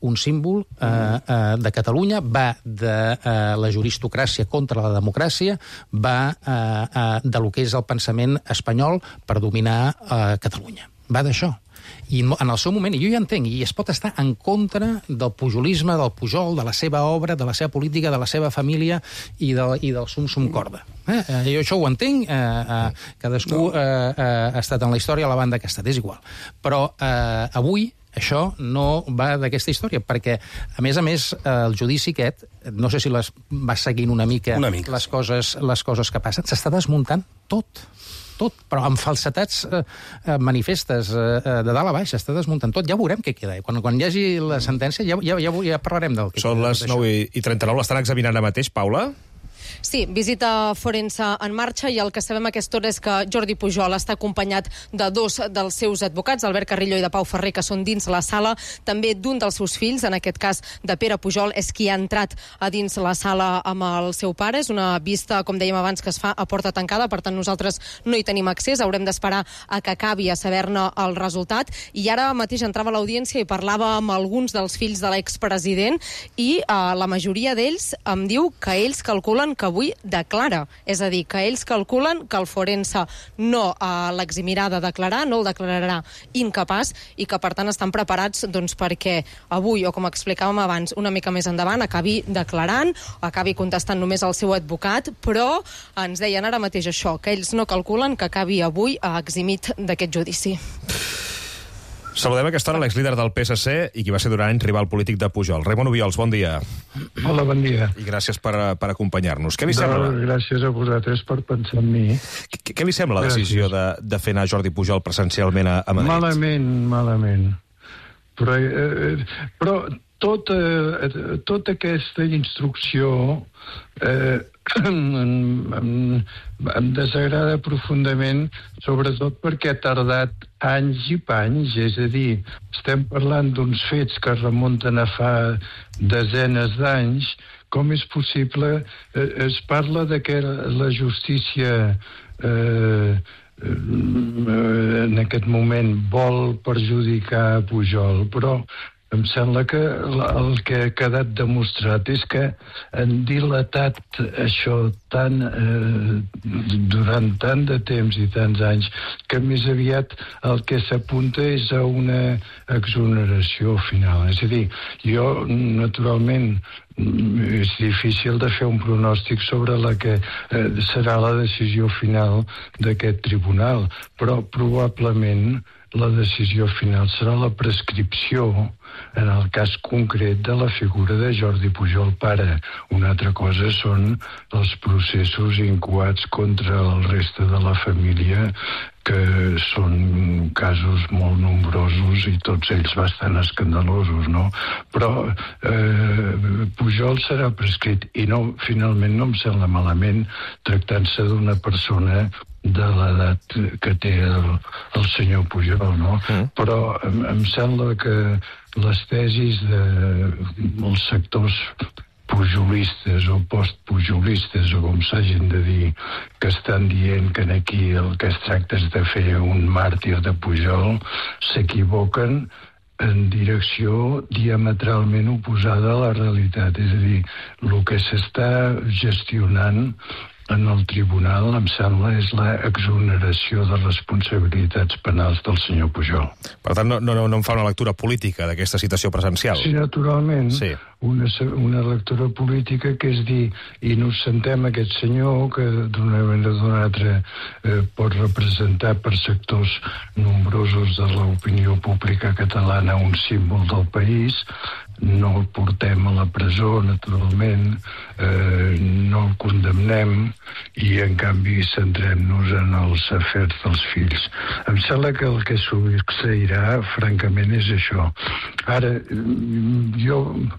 un símbol de Catalunya, va de la juristocràcia contra la democràcia, va de lo que és el pensament espanyol per dominar Catalunya. Va d'això. I en el seu moment, i jo ja entenc, i es pot estar en contra del pujolisme, del Pujol, de la seva obra, de la seva política, de la seva família i del sum corda. Jo això ho entenc, cadascú ha estat en la història a la banda que ha estat, és igual. Però avui això no va d'aquesta història, perquè, a més, el judici aquest, no sé si vas seguint una mica les coses que passen, s'està desmuntant tot, però amb falsetats manifestes de dalt a baix, s'està desmuntant tot. Ja veurem què queda. Quan hi hagi la sentència ja parlarem del que queda. Són les 9:39, l'estan examinant ara mateix, Paula? Sí, visita forense en marxa i el que sabem a aquesta hora és que Jordi Pujol està acompanyat de dos dels seus advocats, Albert Carrillo i de Pau Ferrer, que són dins la sala, també d'un dels seus fills, en aquest cas de Pere Pujol, és qui ha entrat a dins la sala amb el seu pare. És una vista, com dèiem abans, que es fa a porta tancada, per tant nosaltres no hi tenim accés, haurem d'esperar a que acabi a saber-ne el resultat. I ara mateix entrava a l'audiència i parlava amb alguns dels fills de l'expresident i la majoria d'ells em diu que ells calculen que avui declara. És a dir, que ells calculen que el forense no l'eximirà de declarar, no el declararà incapaç i que, per tant, estan preparats perquè avui, o com explicàvem abans, una mica més endavant, acabi declarant, acabi contestant només el seu advocat, però ens deien ara mateix això, que ells no calculen que acabi avui eximit d'aquest judici. Saludem a aquesta hora l'exlíder del PSC i qui va ser durant anys rival polític de Pujol. Raimon Obiols, bon dia. Hola, bon dia. I gràcies per acompanyar-nos. Què li sembla? Gràcies a vosaltres per pensar en mi. Què li sembla la decisió de fer anar Jordi Pujol presencialment a Madrid? Malament. Però tota aquesta instrucció em desagrada profundament, sobretot perquè ha tardat anys i panys, és a dir, estem parlant d'uns fets que remunten a fa desenes d'anys. Com és possible? Es parla de que la justícia en aquest moment vol perjudicar Pujol, però em sembla que el que ha quedat demostrat és que han dilatat això durant tant de temps i tants anys que més aviat el que s'apunta és a una exoneració final. És a dir, jo, naturalment, és difícil de fer un pronòstic sobre la que serà la decisió final d'aquest tribunal, però probablement la decisió final serà la prescripció en el cas concret de la figura de Jordi Pujol pare. Una altra cosa són els processos incoats contra el reste de la família, que són casos molt nombrosos i tots ells bastant escandalosos, no? Però Pujol serà prescrit i finalment no em sembla malament, tractant-se d'una persona de l'edat que té el senyor Pujol, no? Però em sembla que les tesis dels sectors pujolistes o postpujolistes, o com s'hagin de dir, que estan dient que aquí el que es tracta és de fer un màrtir de Pujol, s'equivoquen en direcció diametralment oposada a la realitat. És a dir, el que s'està gestionant en el tribunal, em sembla, és l'exoneració de responsabilitats penals del senyor Pujol. Per tant, no en fa una lectura política d'aquesta citació presencial? Sí, naturalment. Sí. Una lectura política que és dir, innocentem aquest senyor que d'una manera o d'una altra pot representar per sectors nombrosos de l'opinió pública catalana un símbol del país, no el portem a la presó, naturalment, no el condemnem i, en canvi, centrem-nos en els afers dels fills. Em sembla que el que succeirà, francament, és això. Ara, jo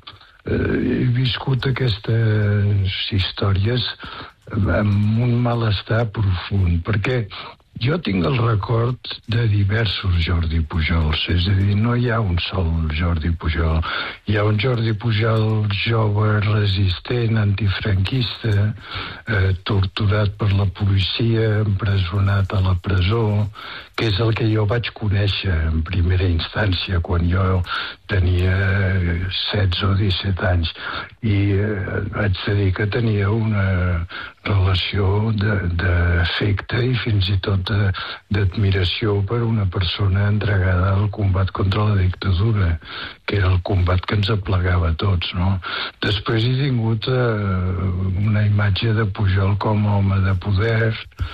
he viscut aquestes històries amb un malestar profund, perquè Jo tinc el record de diversos Jordi Pujols, és a dir, no hi ha un sol Jordi Pujol. Hi ha un Jordi Pujol jove, resistent, antifranquista, torturat per la policia, empresonat a la presó, que és el que jo vaig conèixer en primera instància quan jo tenia 16 o 17 anys. I haig de dir que tenia una relació d'afecte i fins i tot d'admiració per una persona entregada al combat contra la dictadura, que era el combat que ens aplegava a tots, no? Després he tingut una imatge de Pujol com a home de poder,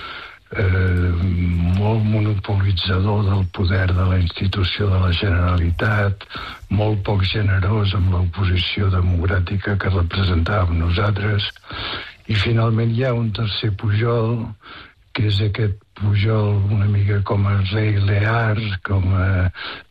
molt monopolitzador del poder de la institució de la Generalitat, molt poc generós amb l'oposició democràtica que representàvem nosaltres, i finalment hi ha un tercer Pujol, que és aquest Pujol una mica com a rei Lear, com a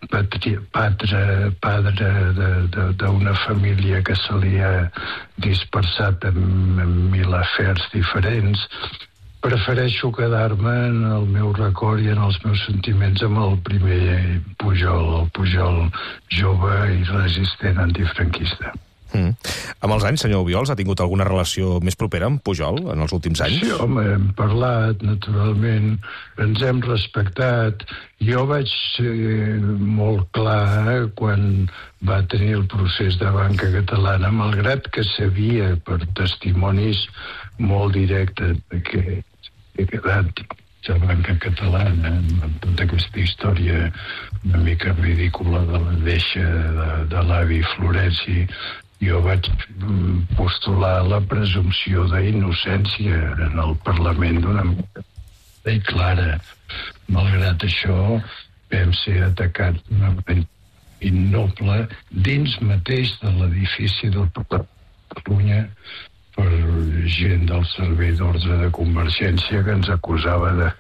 padre d'una família que se li ha dispersat en 1.000 afers diferents. Prefereixo quedar-me en el meu record i en els meus sentiments amb el primer Pujol, el Pujol jove i resistent antifranquista. Amb els anys, senyor Obiols, ha tingut alguna relació més propera amb Pujol en els últims anys? Sí, home, hem parlat, naturalment, ens hem respectat. Jo vaig ser molt clar quan va tenir el procés de Banca Catalana, malgrat que sabia per testimonis molt directes que he quedat a Banca Catalana amb tota aquesta història una mica ridícula de la deixa de l'avi Florenci. Jo vaig postular la presumpció d'innocència en el Parlament d'una manera clara. Malgrat això, vam ser atacats d'una manera innoble dins mateix de l'edifici del Parlament de Catalunya per gent del Servei d'Ordre de Convergència que ens acusava de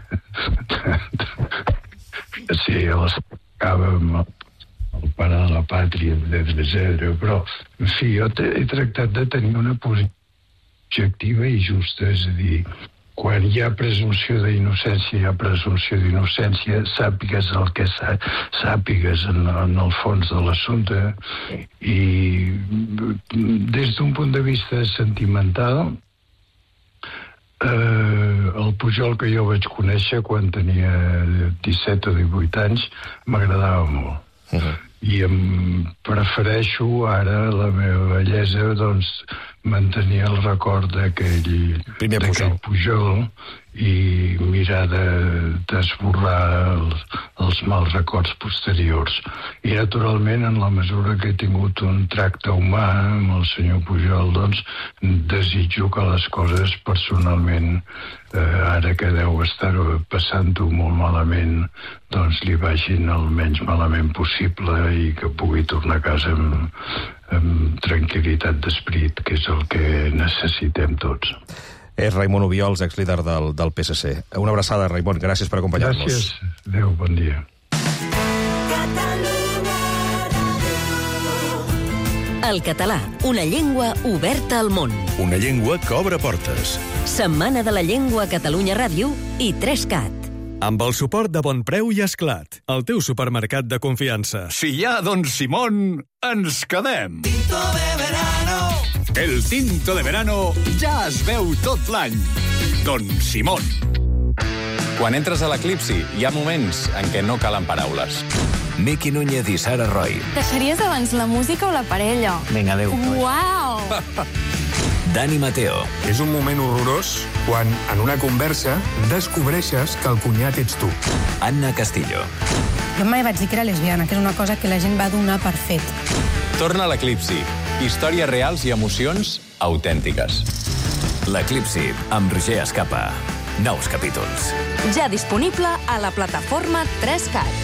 ser a l'escava amb el pare de la pàtria, etc. Però, en fi, jo he tractat de tenir una posició objectiva i justa, és a dir, quan hi ha presumpció d'innocència, hi ha presumpció d'innocència, sàpigues el que sàpigues en el fons de l'assumpte. I des d'un punt de vista sentimental, el Pujol que jo vaig conèixer quan tenia 17 o 18 anys m'agradava molt. I em prefereixo ara la meva bellesa doncs mantenir el record d'aquell Pujol i mirar d'esborrar els mals records posteriors. I naturalment en la mesura que he tingut un tracte humà amb el senyor Pujol, doncs desitjo que les coses personalment ara que deu estar passant-ho molt malament, doncs li vagin el menys malament possible i que pugui tornar a casa amb tranquil·litat d'esperit, que és el que necessitem tots. És Raimon Obiols, exlíder del PSC. Una abraçada, Raimon, gràcies per acompanyar-nos. Gràcies. Adéu, bon dia. El català, una llengua oberta al món. Una llengua que obre portes. Setmana de la Llengua a Catalunya Ràdio i 3CAT. Amb el suport de Bonpreu i Esclat, el teu supermercat de confiança. Si hi ha Don Simón, ens quedem. Tinto de verano. El tinto de verano ja es veu tot l'any. Don Simón. Quan entres a l'Eclipsi, hi ha moments en què no calen paraules. Miqui Núñez i Sara Roy. Deixaries abans la música o la parella? Vinga, adéu. Uau! Dani Mateo. És un moment horrorós quan, en una conversa, descobreixes que el cunyat ets tu. Anna Castillo. Jo mai vaig dir que era lesbiana, que és una cosa que la gent va donar per fet. Torna a l'Eclipsi. Històries reals i emocions autèntiques. L'Eclipsi, amb Roger Escapa. Nous capítols. Ja disponible a la plataforma 3CAT.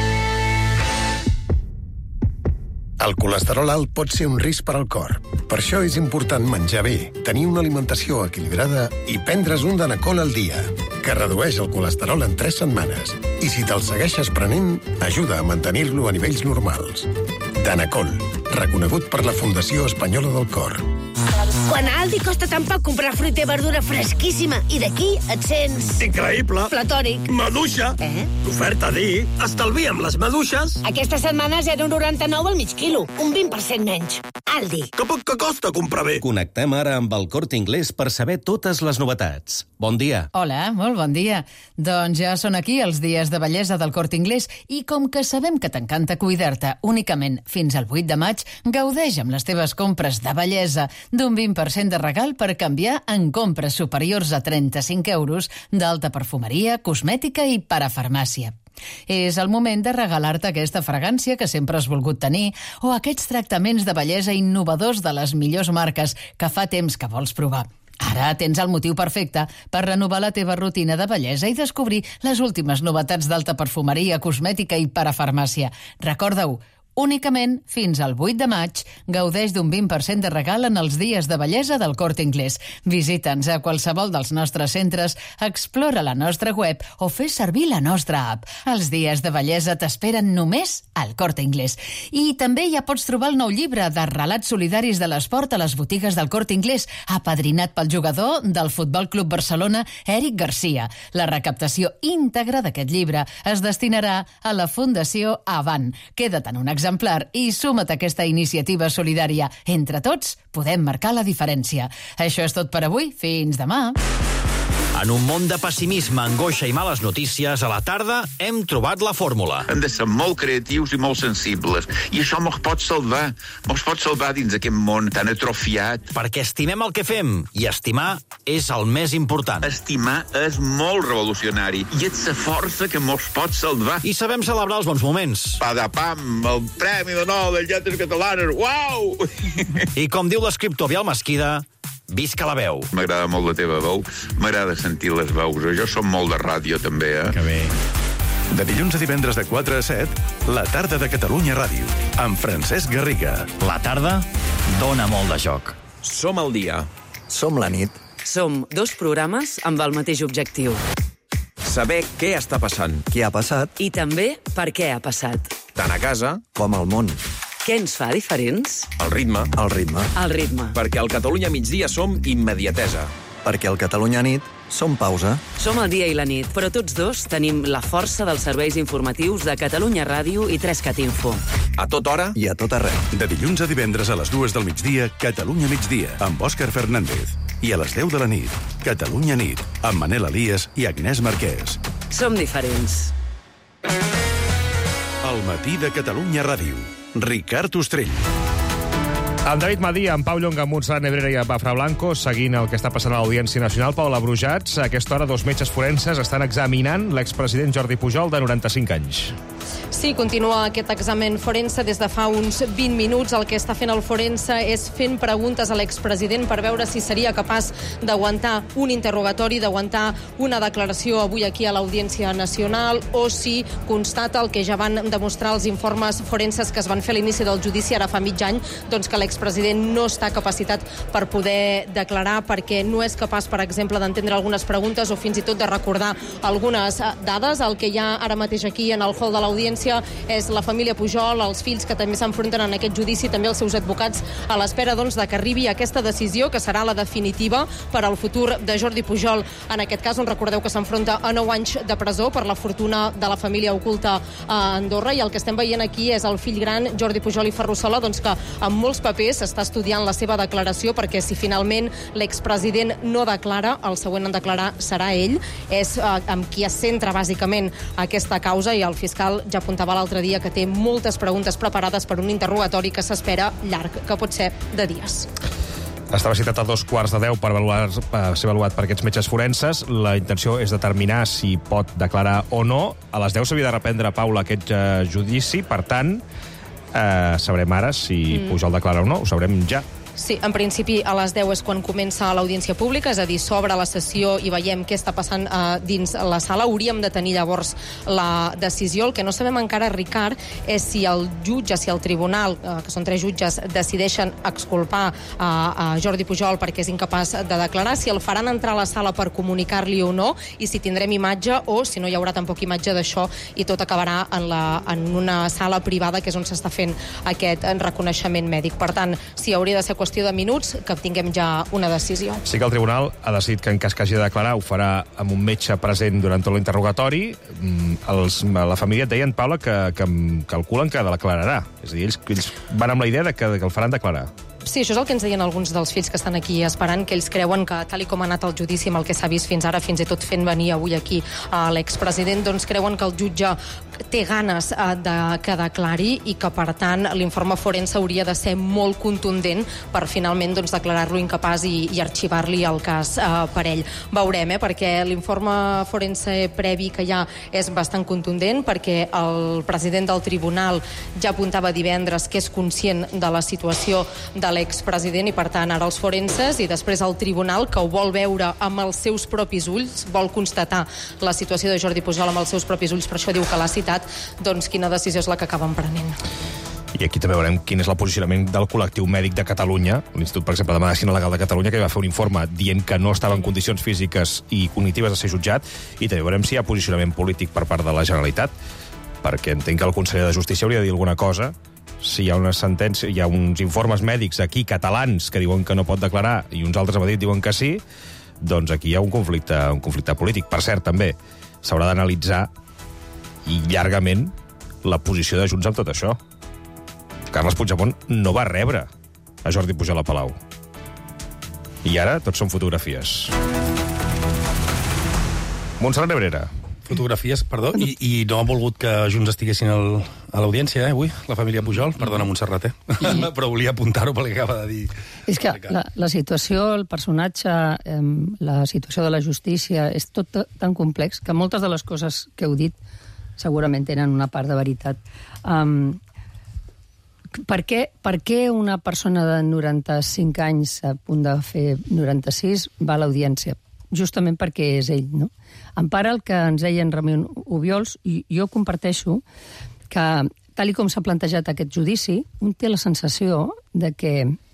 El colesterol alt pot ser un risc per al cor. Per això és important menjar bé, tenir una alimentació equilibrada i prendre's un Danacol al dia, que redueix el colesterol en 3 setmanes. I si te'l segueixes prenent, ajuda a mantenir-lo a nivells normals. Danacol, reconegut per la Fundació Espanyola del Cor. Quan a Aldi costa tan poc comprar fruita i verdura fresquíssima i d'aquí et sents... Increïble. Platòric. Maduixa. L'oferta dir, estalviem les maduixes. Aquesta setmana 0,99 al mig quilo, un 20% menys. Aldi. Que poc que costa comprar bé. Connectem ara amb el Corte Inglés per saber totes les novetats. Bon dia. Hola, molt bon dia. Doncs ja són aquí els dies de bellesa del Corte Inglés i com que sabem que t'encanta cuidar-te únicament fins al 8 de maig, gaudeix amb les teves compres de bellesa d'un 20% de regal per canviar en compres superiors a 35 euros d'alta perfumeria, cosmètica i parafarmàcia. És el moment de regalar-te aquesta fragància que sempre has volgut tenir o aquests tractaments de bellesa innovadors de les millors marques que fa temps que vols provar. Ara tens el motiu perfecte per renovar la teva rutina de bellesa i descobrir les últimes novetats d'alta perfumeria, cosmètica i parafarmàcia. Recorda-ho, únicament fins al 8 de maig gaudeix d'un 20% de regal en els dies de bellesa del Corte Inglés. Visita'ns a qualsevol dels nostres centres, explora la nostra web o fes servir la nostra app. Els dies de bellesa t'esperen només al Corte Inglés. I també ja pots trobar el nou llibre de relats solidaris de l'esport a les botigues del Corte Inglés, apadrinat pel jugador del Futbol Club Barcelona, Eric Garcia. La recaptació íntegra d'aquest llibre es destinarà a la Fundació Avant. Queda't en un exemplar i suma't a aquesta iniciativa solidària. Entre tots podem marcar la diferència. Això és tot per avui. Fins demà. En un món de pessimisme, angoixa i males notícies, a la tarda hem trobat la fórmula. Hem de ser molt creatius i molt sensibles. I això mos pot salvar. Mos pot salvar dins aquest món tan atrofiat. Perquè estimem el que fem, i estimar és el més important. Estimar és molt revolucionari, i és la força que mos pot salvar. I sabem celebrar els bons moments. Padapam, el Premi de Nobel de Lletres Catalanes, uau! I com diu l'escriptor Biel Mesquida, visca la veu. M'agrada molt la teva veu, m'agrada sentir les veus. Jo som molt de ràdio, també, Que bé. De dilluns a divendres de 4 a 7, la tarda de Catalunya Ràdio, amb Francesc Garriga. La tarda dona molt de joc. Som el dia. Som la nit. Som dos programes amb el mateix objectiu. Saber què està passant. Què ha passat. I també per què ha passat. Tant a casa com al món. Què ens fa diferents? El ritme. El ritme. El ritme. Perquè al Catalunya migdia som immediatesa. Perquè al Catalunya nit som pausa. Som el dia i la nit, però tots dos tenim la força dels serveis informatius de Catalunya Ràdio i 3CAT Info. A tota hora i a tot arreu. De dilluns a divendres a les 2 del migdia, Catalunya migdia, amb Òscar Fernández. I a les 10 de la nit, Catalunya nit, amb Manel Elias i Agnès Marquès. Som diferents. El matí de Catalunya Ràdio. Ricard Ostrell. Amb David Madí, amb Pau Llonga, amb Montserrat Nebrera i amb Bafra Blanco, seguint el que està passant a l'Audiència Nacional. Paula Brujats, a aquesta hora dos metges forenses estan examinant l'expresident Jordi Pujol, de 95 anys. Sí, continua aquest examen forense des de fa uns 20 minuts. El que està fent el forense és fent preguntes a l'expresident per veure si seria capaç d'aguantar un interrogatori, d'aguantar una declaració avui aquí a l'Audiència Nacional, o si constata el que ja van demostrar els informes forenses que es van fer a l'inici del judici ara fa mig any, doncs que l'expresident no està capacitat per poder declarar perquè no és capaç, per exemple, d'entendre algunes preguntes o fins i tot de recordar algunes dades. El que hi ha ara mateix aquí en el hall de l'Audiència és la família Pujol, els fills que també s'enfronten en aquest judici, també els seus advocats, a l'espera doncs, de que arribi aquesta decisió, que serà la definitiva per al futur de Jordi Pujol. En aquest cas, recordeu que s'enfronta a 9 anys de presó per la fortuna de la família oculta a Andorra, i el que estem veient aquí és el fill gran, Jordi Pujol i Ferrusola, doncs que amb molts papers està estudiant la seva declaració, perquè si finalment l'expresident no declara, el següent en declarar serà ell. És amb qui es centra bàsicament aquesta causa, i el fiscal ja apuntava l'altre dia que té moltes preguntes preparades per un interrogatori que s'espera llarg, que pot ser de dies. Estava citat a 9:45 per ser avaluat per aquests metges forenses. La intenció és determinar si pot declarar o no. A les 10 s'havia de reprendre, Paula, aquest judici. Per tant, sabrem ara si Pujol declara o no. Ho sabrem ja. Sí, en principi a les 10 és quan comença l'audiència pública, és a dir, s'obre la sessió i veiem què està passant dins la sala. Hauríem de tenir llavors la decisió. El que no sabem encara, Ricard, és si el jutge, si el tribunal, que són 3 jutges, decideixen exculpar a Jordi Pujol perquè és incapaç de declarar, si el faran entrar a la sala per comunicar-li o no, i si tindrem imatge o si no hi haurà tampoc imatge d'això i tot acabarà en una sala privada, que és on s'està fent aquest reconeixement mèdic. Per tant, sí, hauria de ser qüestió qüestió de minuts que tinguem ja una decisió. Sí que el tribunal ha decidit que en cas que hagi de declarar ho farà amb un metge present durant tot l'interrogatori. La família et deien, Paula, que calculen que declararà. És a dir, ells van amb la idea que el faran declarar. Sí, això és el que ens deien alguns dels fills que estan aquí esperant, que ells creuen que, tal com ha anat el judici amb el que s'ha vist fins ara, fins i tot fent venir avui aquí a l'expresident, doncs creuen que el jutge té ganes que declari i que, per tant, l'informe forense hauria de ser molt contundent per finalment declarar-lo incapaç i arxivar-li el cas per ell. Veurem, perquè l'informe forense previ que hi ha és bastant contundent, perquè el president del tribunal ja apuntava divendres que és conscient de la situació de l'expresident i, per tant, ara els forenses i després el tribunal, que ho vol veure amb els seus propis ulls, vol constatar la situació de Jordi Pujol amb els seus propis ulls, per això diu que l'ha citat, doncs quina decisió és la que acaben prenent. I aquí també veurem quin és el posicionament del col·lectiu mèdic de Catalunya, l'Institut, per exemple, de Medicina Legal de Catalunya, que va fer un informe dient que no estava en condicions físiques i cognitives de ser jutjat, i també veurem si hi ha posicionament polític per part de la Generalitat, perquè entenc que el conseller de Justícia hauria de dir alguna cosa si hi ha una sentència, hi ha uns informes mèdics aquí catalans que diuen que no pot declarar i uns altres a Madrid diuen que sí, doncs aquí hi ha un conflicte polític. Per cert, també s'haurà d'analitzar i llargament la posició de Junts amb tot això. Carles Puigdemont no va rebre a Jordi Pujol a Palau. I ara tot són fotografies. Montserrat Nebrera. Fotografies, perdó, i no ha volgut que Junts estiguessin a l'audiència, avui, la família Pujol. Perdona, Montserrat, però volia apuntar-ho pel que acaba de dir. És que la situació, el personatge, la situació de la justícia, és tot tan complex que moltes de les coses que heu dit segurament tenen una part de veritat. Per què una persona de 95 anys a punt de fer 96 va a l'audiència? Justament perquè és ell, no? En part el que ens deia en Ramon Obiols, i jo comparteixo que, tal com s'ha plantejat aquest judici, un té la sensació de que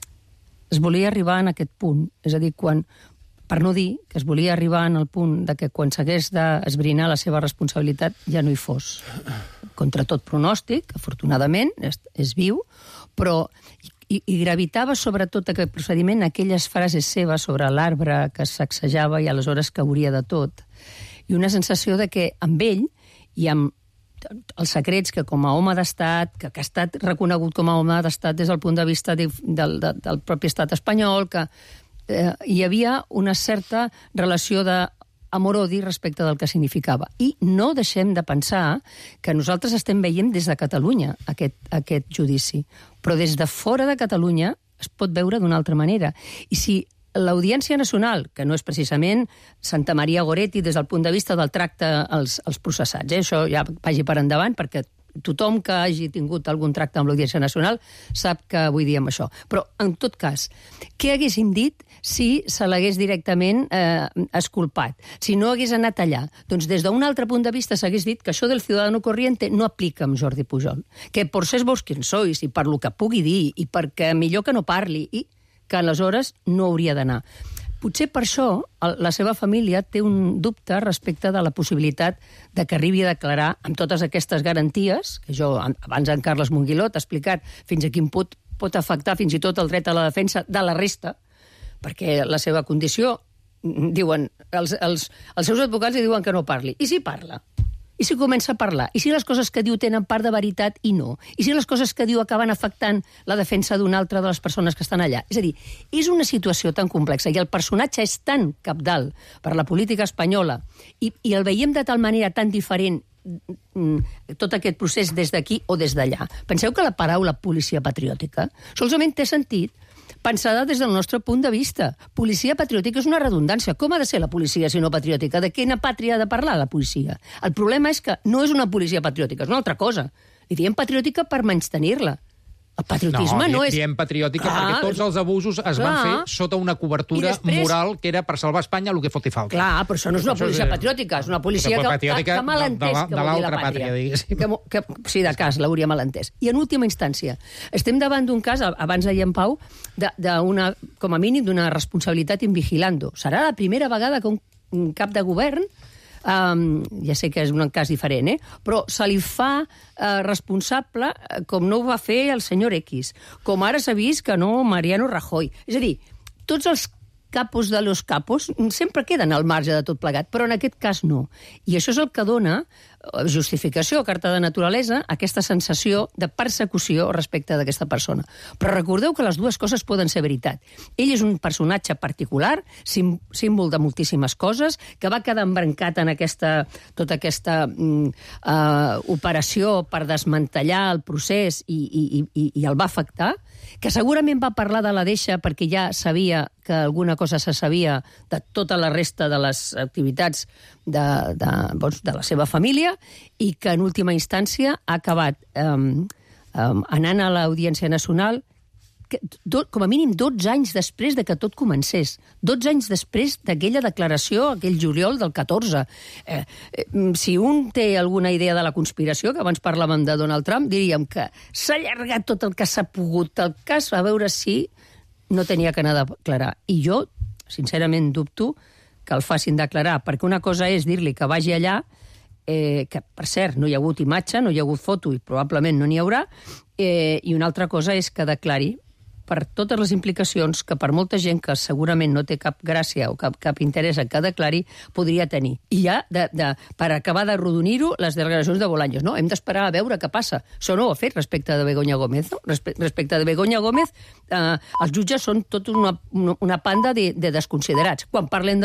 es volia arribar en aquest punt. És a dir, per no dir que es volia arribar en el punt de que quan s'hagués d'esbrinar la seva responsabilitat ja no hi fos. Contra tot pronòstic, afortunadament, és viu, però i gravitava sobretot aquest procediment aquelles frases seves sobre l'arbre que sacsejava i aleshores cauria de tot. I una sensació de que amb ell i amb els secrets que com a home d'estat, que ha estat reconegut com a home d'estat des del punt de vista del propi estat espanyol, que hi havia una certa relació d'amor-odi respecte del que significava. I no deixem de pensar que nosaltres estem veient des de Catalunya aquest judici, però des de fora de Catalunya es pot veure d'una altra manera. I si l'Audiència Nacional, que no és precisament Santa Maria Goretti des del punt de vista del tracte als processats, això ja vagi per endavant, perquè tothom que hagi tingut algun tracte amb l'Audiència Nacional sap que vull dir amb això. Però, en tot cas, què haguéssim dit si se l'hagués directament exculpat? Si no hagués anat allà? Doncs des d'un altre punt de vista s'hagués dit que això del ciudadano corriente no aplica amb Jordi Pujol. Que por ser vos quien sois i per lo que pugui dir i perquè millor que no parli i que aleshores no hauria d'anar. Potser per això la seva família té un dubte respecte de la possibilitat de que arribi a declarar amb totes aquestes garanties, que jo, abans en Carles Monguilot ha explicat fins a quin punt pot afectar fins i tot el dret a la defensa de la resta, perquè la seva condició, diuen, els seus advocats li diuen que no parli. I si parla? I si comença a parlar? I si les coses que diu tenen part de veritat i no? I si les coses que diu acaben afectant la defensa d'una altra de les persones que estan allà? És a dir, és una situació tan complexa i el personatge és tan cabdal per la política espanyola i el veiem de tal manera tan diferent tot aquest procés des d'aquí o des d'allà. Penseu que la paraula policia patriòtica solament té sentit pensada des del nostre punt de vista. Policia patriòtica és una redundància. Com ha de ser la policia si no patriòtica? De quina pàtria ha de parlar la policia? El problema és que no és una policia patriòtica, és una altra cosa. Li diem patriòtica per menystenir-la. El patriotisme no és... diem patriòtica perquè tots els abusos es van fer sota una cobertura moral que era per salvar Espanya el que fot i falta. Clar, però això no és una policia patriòtica, és una policia que mal entès que vol dir la pàtria. Sí, de cas, l'hauria mal entès. I en última instància, estem davant d'un cas, abans deia en Pau, com a mínim d'una responsabilitat in vigilando. Serà la primera vegada que un cap de govern ja sé que és un cas diferent, però se li fa responsable com no ho va fer el senyor X, com ara s'ha vist que no Mariano Rajoy. És a dir, tots els capos de los capos sempre queden al marge de tot plegat, però en aquest cas no. I això és el que dona justificació, carta de naturalesa, aquesta sensació de persecució respecte d'aquesta persona. Però recordeu que les dues coses poden ser veritat. Ell és un personatge particular, símbol de moltíssimes coses, que va quedar embrancat en tota aquesta operació per desmantellar el procés i el va afectar, que segurament va parlar de la deixa perquè ja sabia que alguna cosa se sabia de tota la resta de les activitats de la seva família i que en última instància ha acabat anant a l'Audiència Nacional com a mínim 12 anys després de que tot comencés. 12 anys després d'aquella declaració, aquell juliol del 14. Si un té alguna idea de la conspiració, que abans parlàvem de Donald Trump, diríem que s'ha allargat tot el que s'ha pogut el cas a veure si no tenia que anar a declarar. I jo, sincerament, dubto que el facin declarar, perquè una cosa és dir-li que vagi allà, que, per cert, no hi ha hagut imatge, no hi ha hagut foto i probablement no n'hi haurà, i una altra cosa és que declari per totes les implicacions que per molta gent que segurament no té cap gràcia o cap interès en que declari, podria tenir. I ja, per acabar de rodonir-ho, les declaracions de Bolaños. No? Hem d'esperar a veure què passa. Això no ho ha fet respecte de Begoña Gómez. No? Respecte de Begoña Gómez, els jutges són tota una panda de desconsiderats. Quan parlen de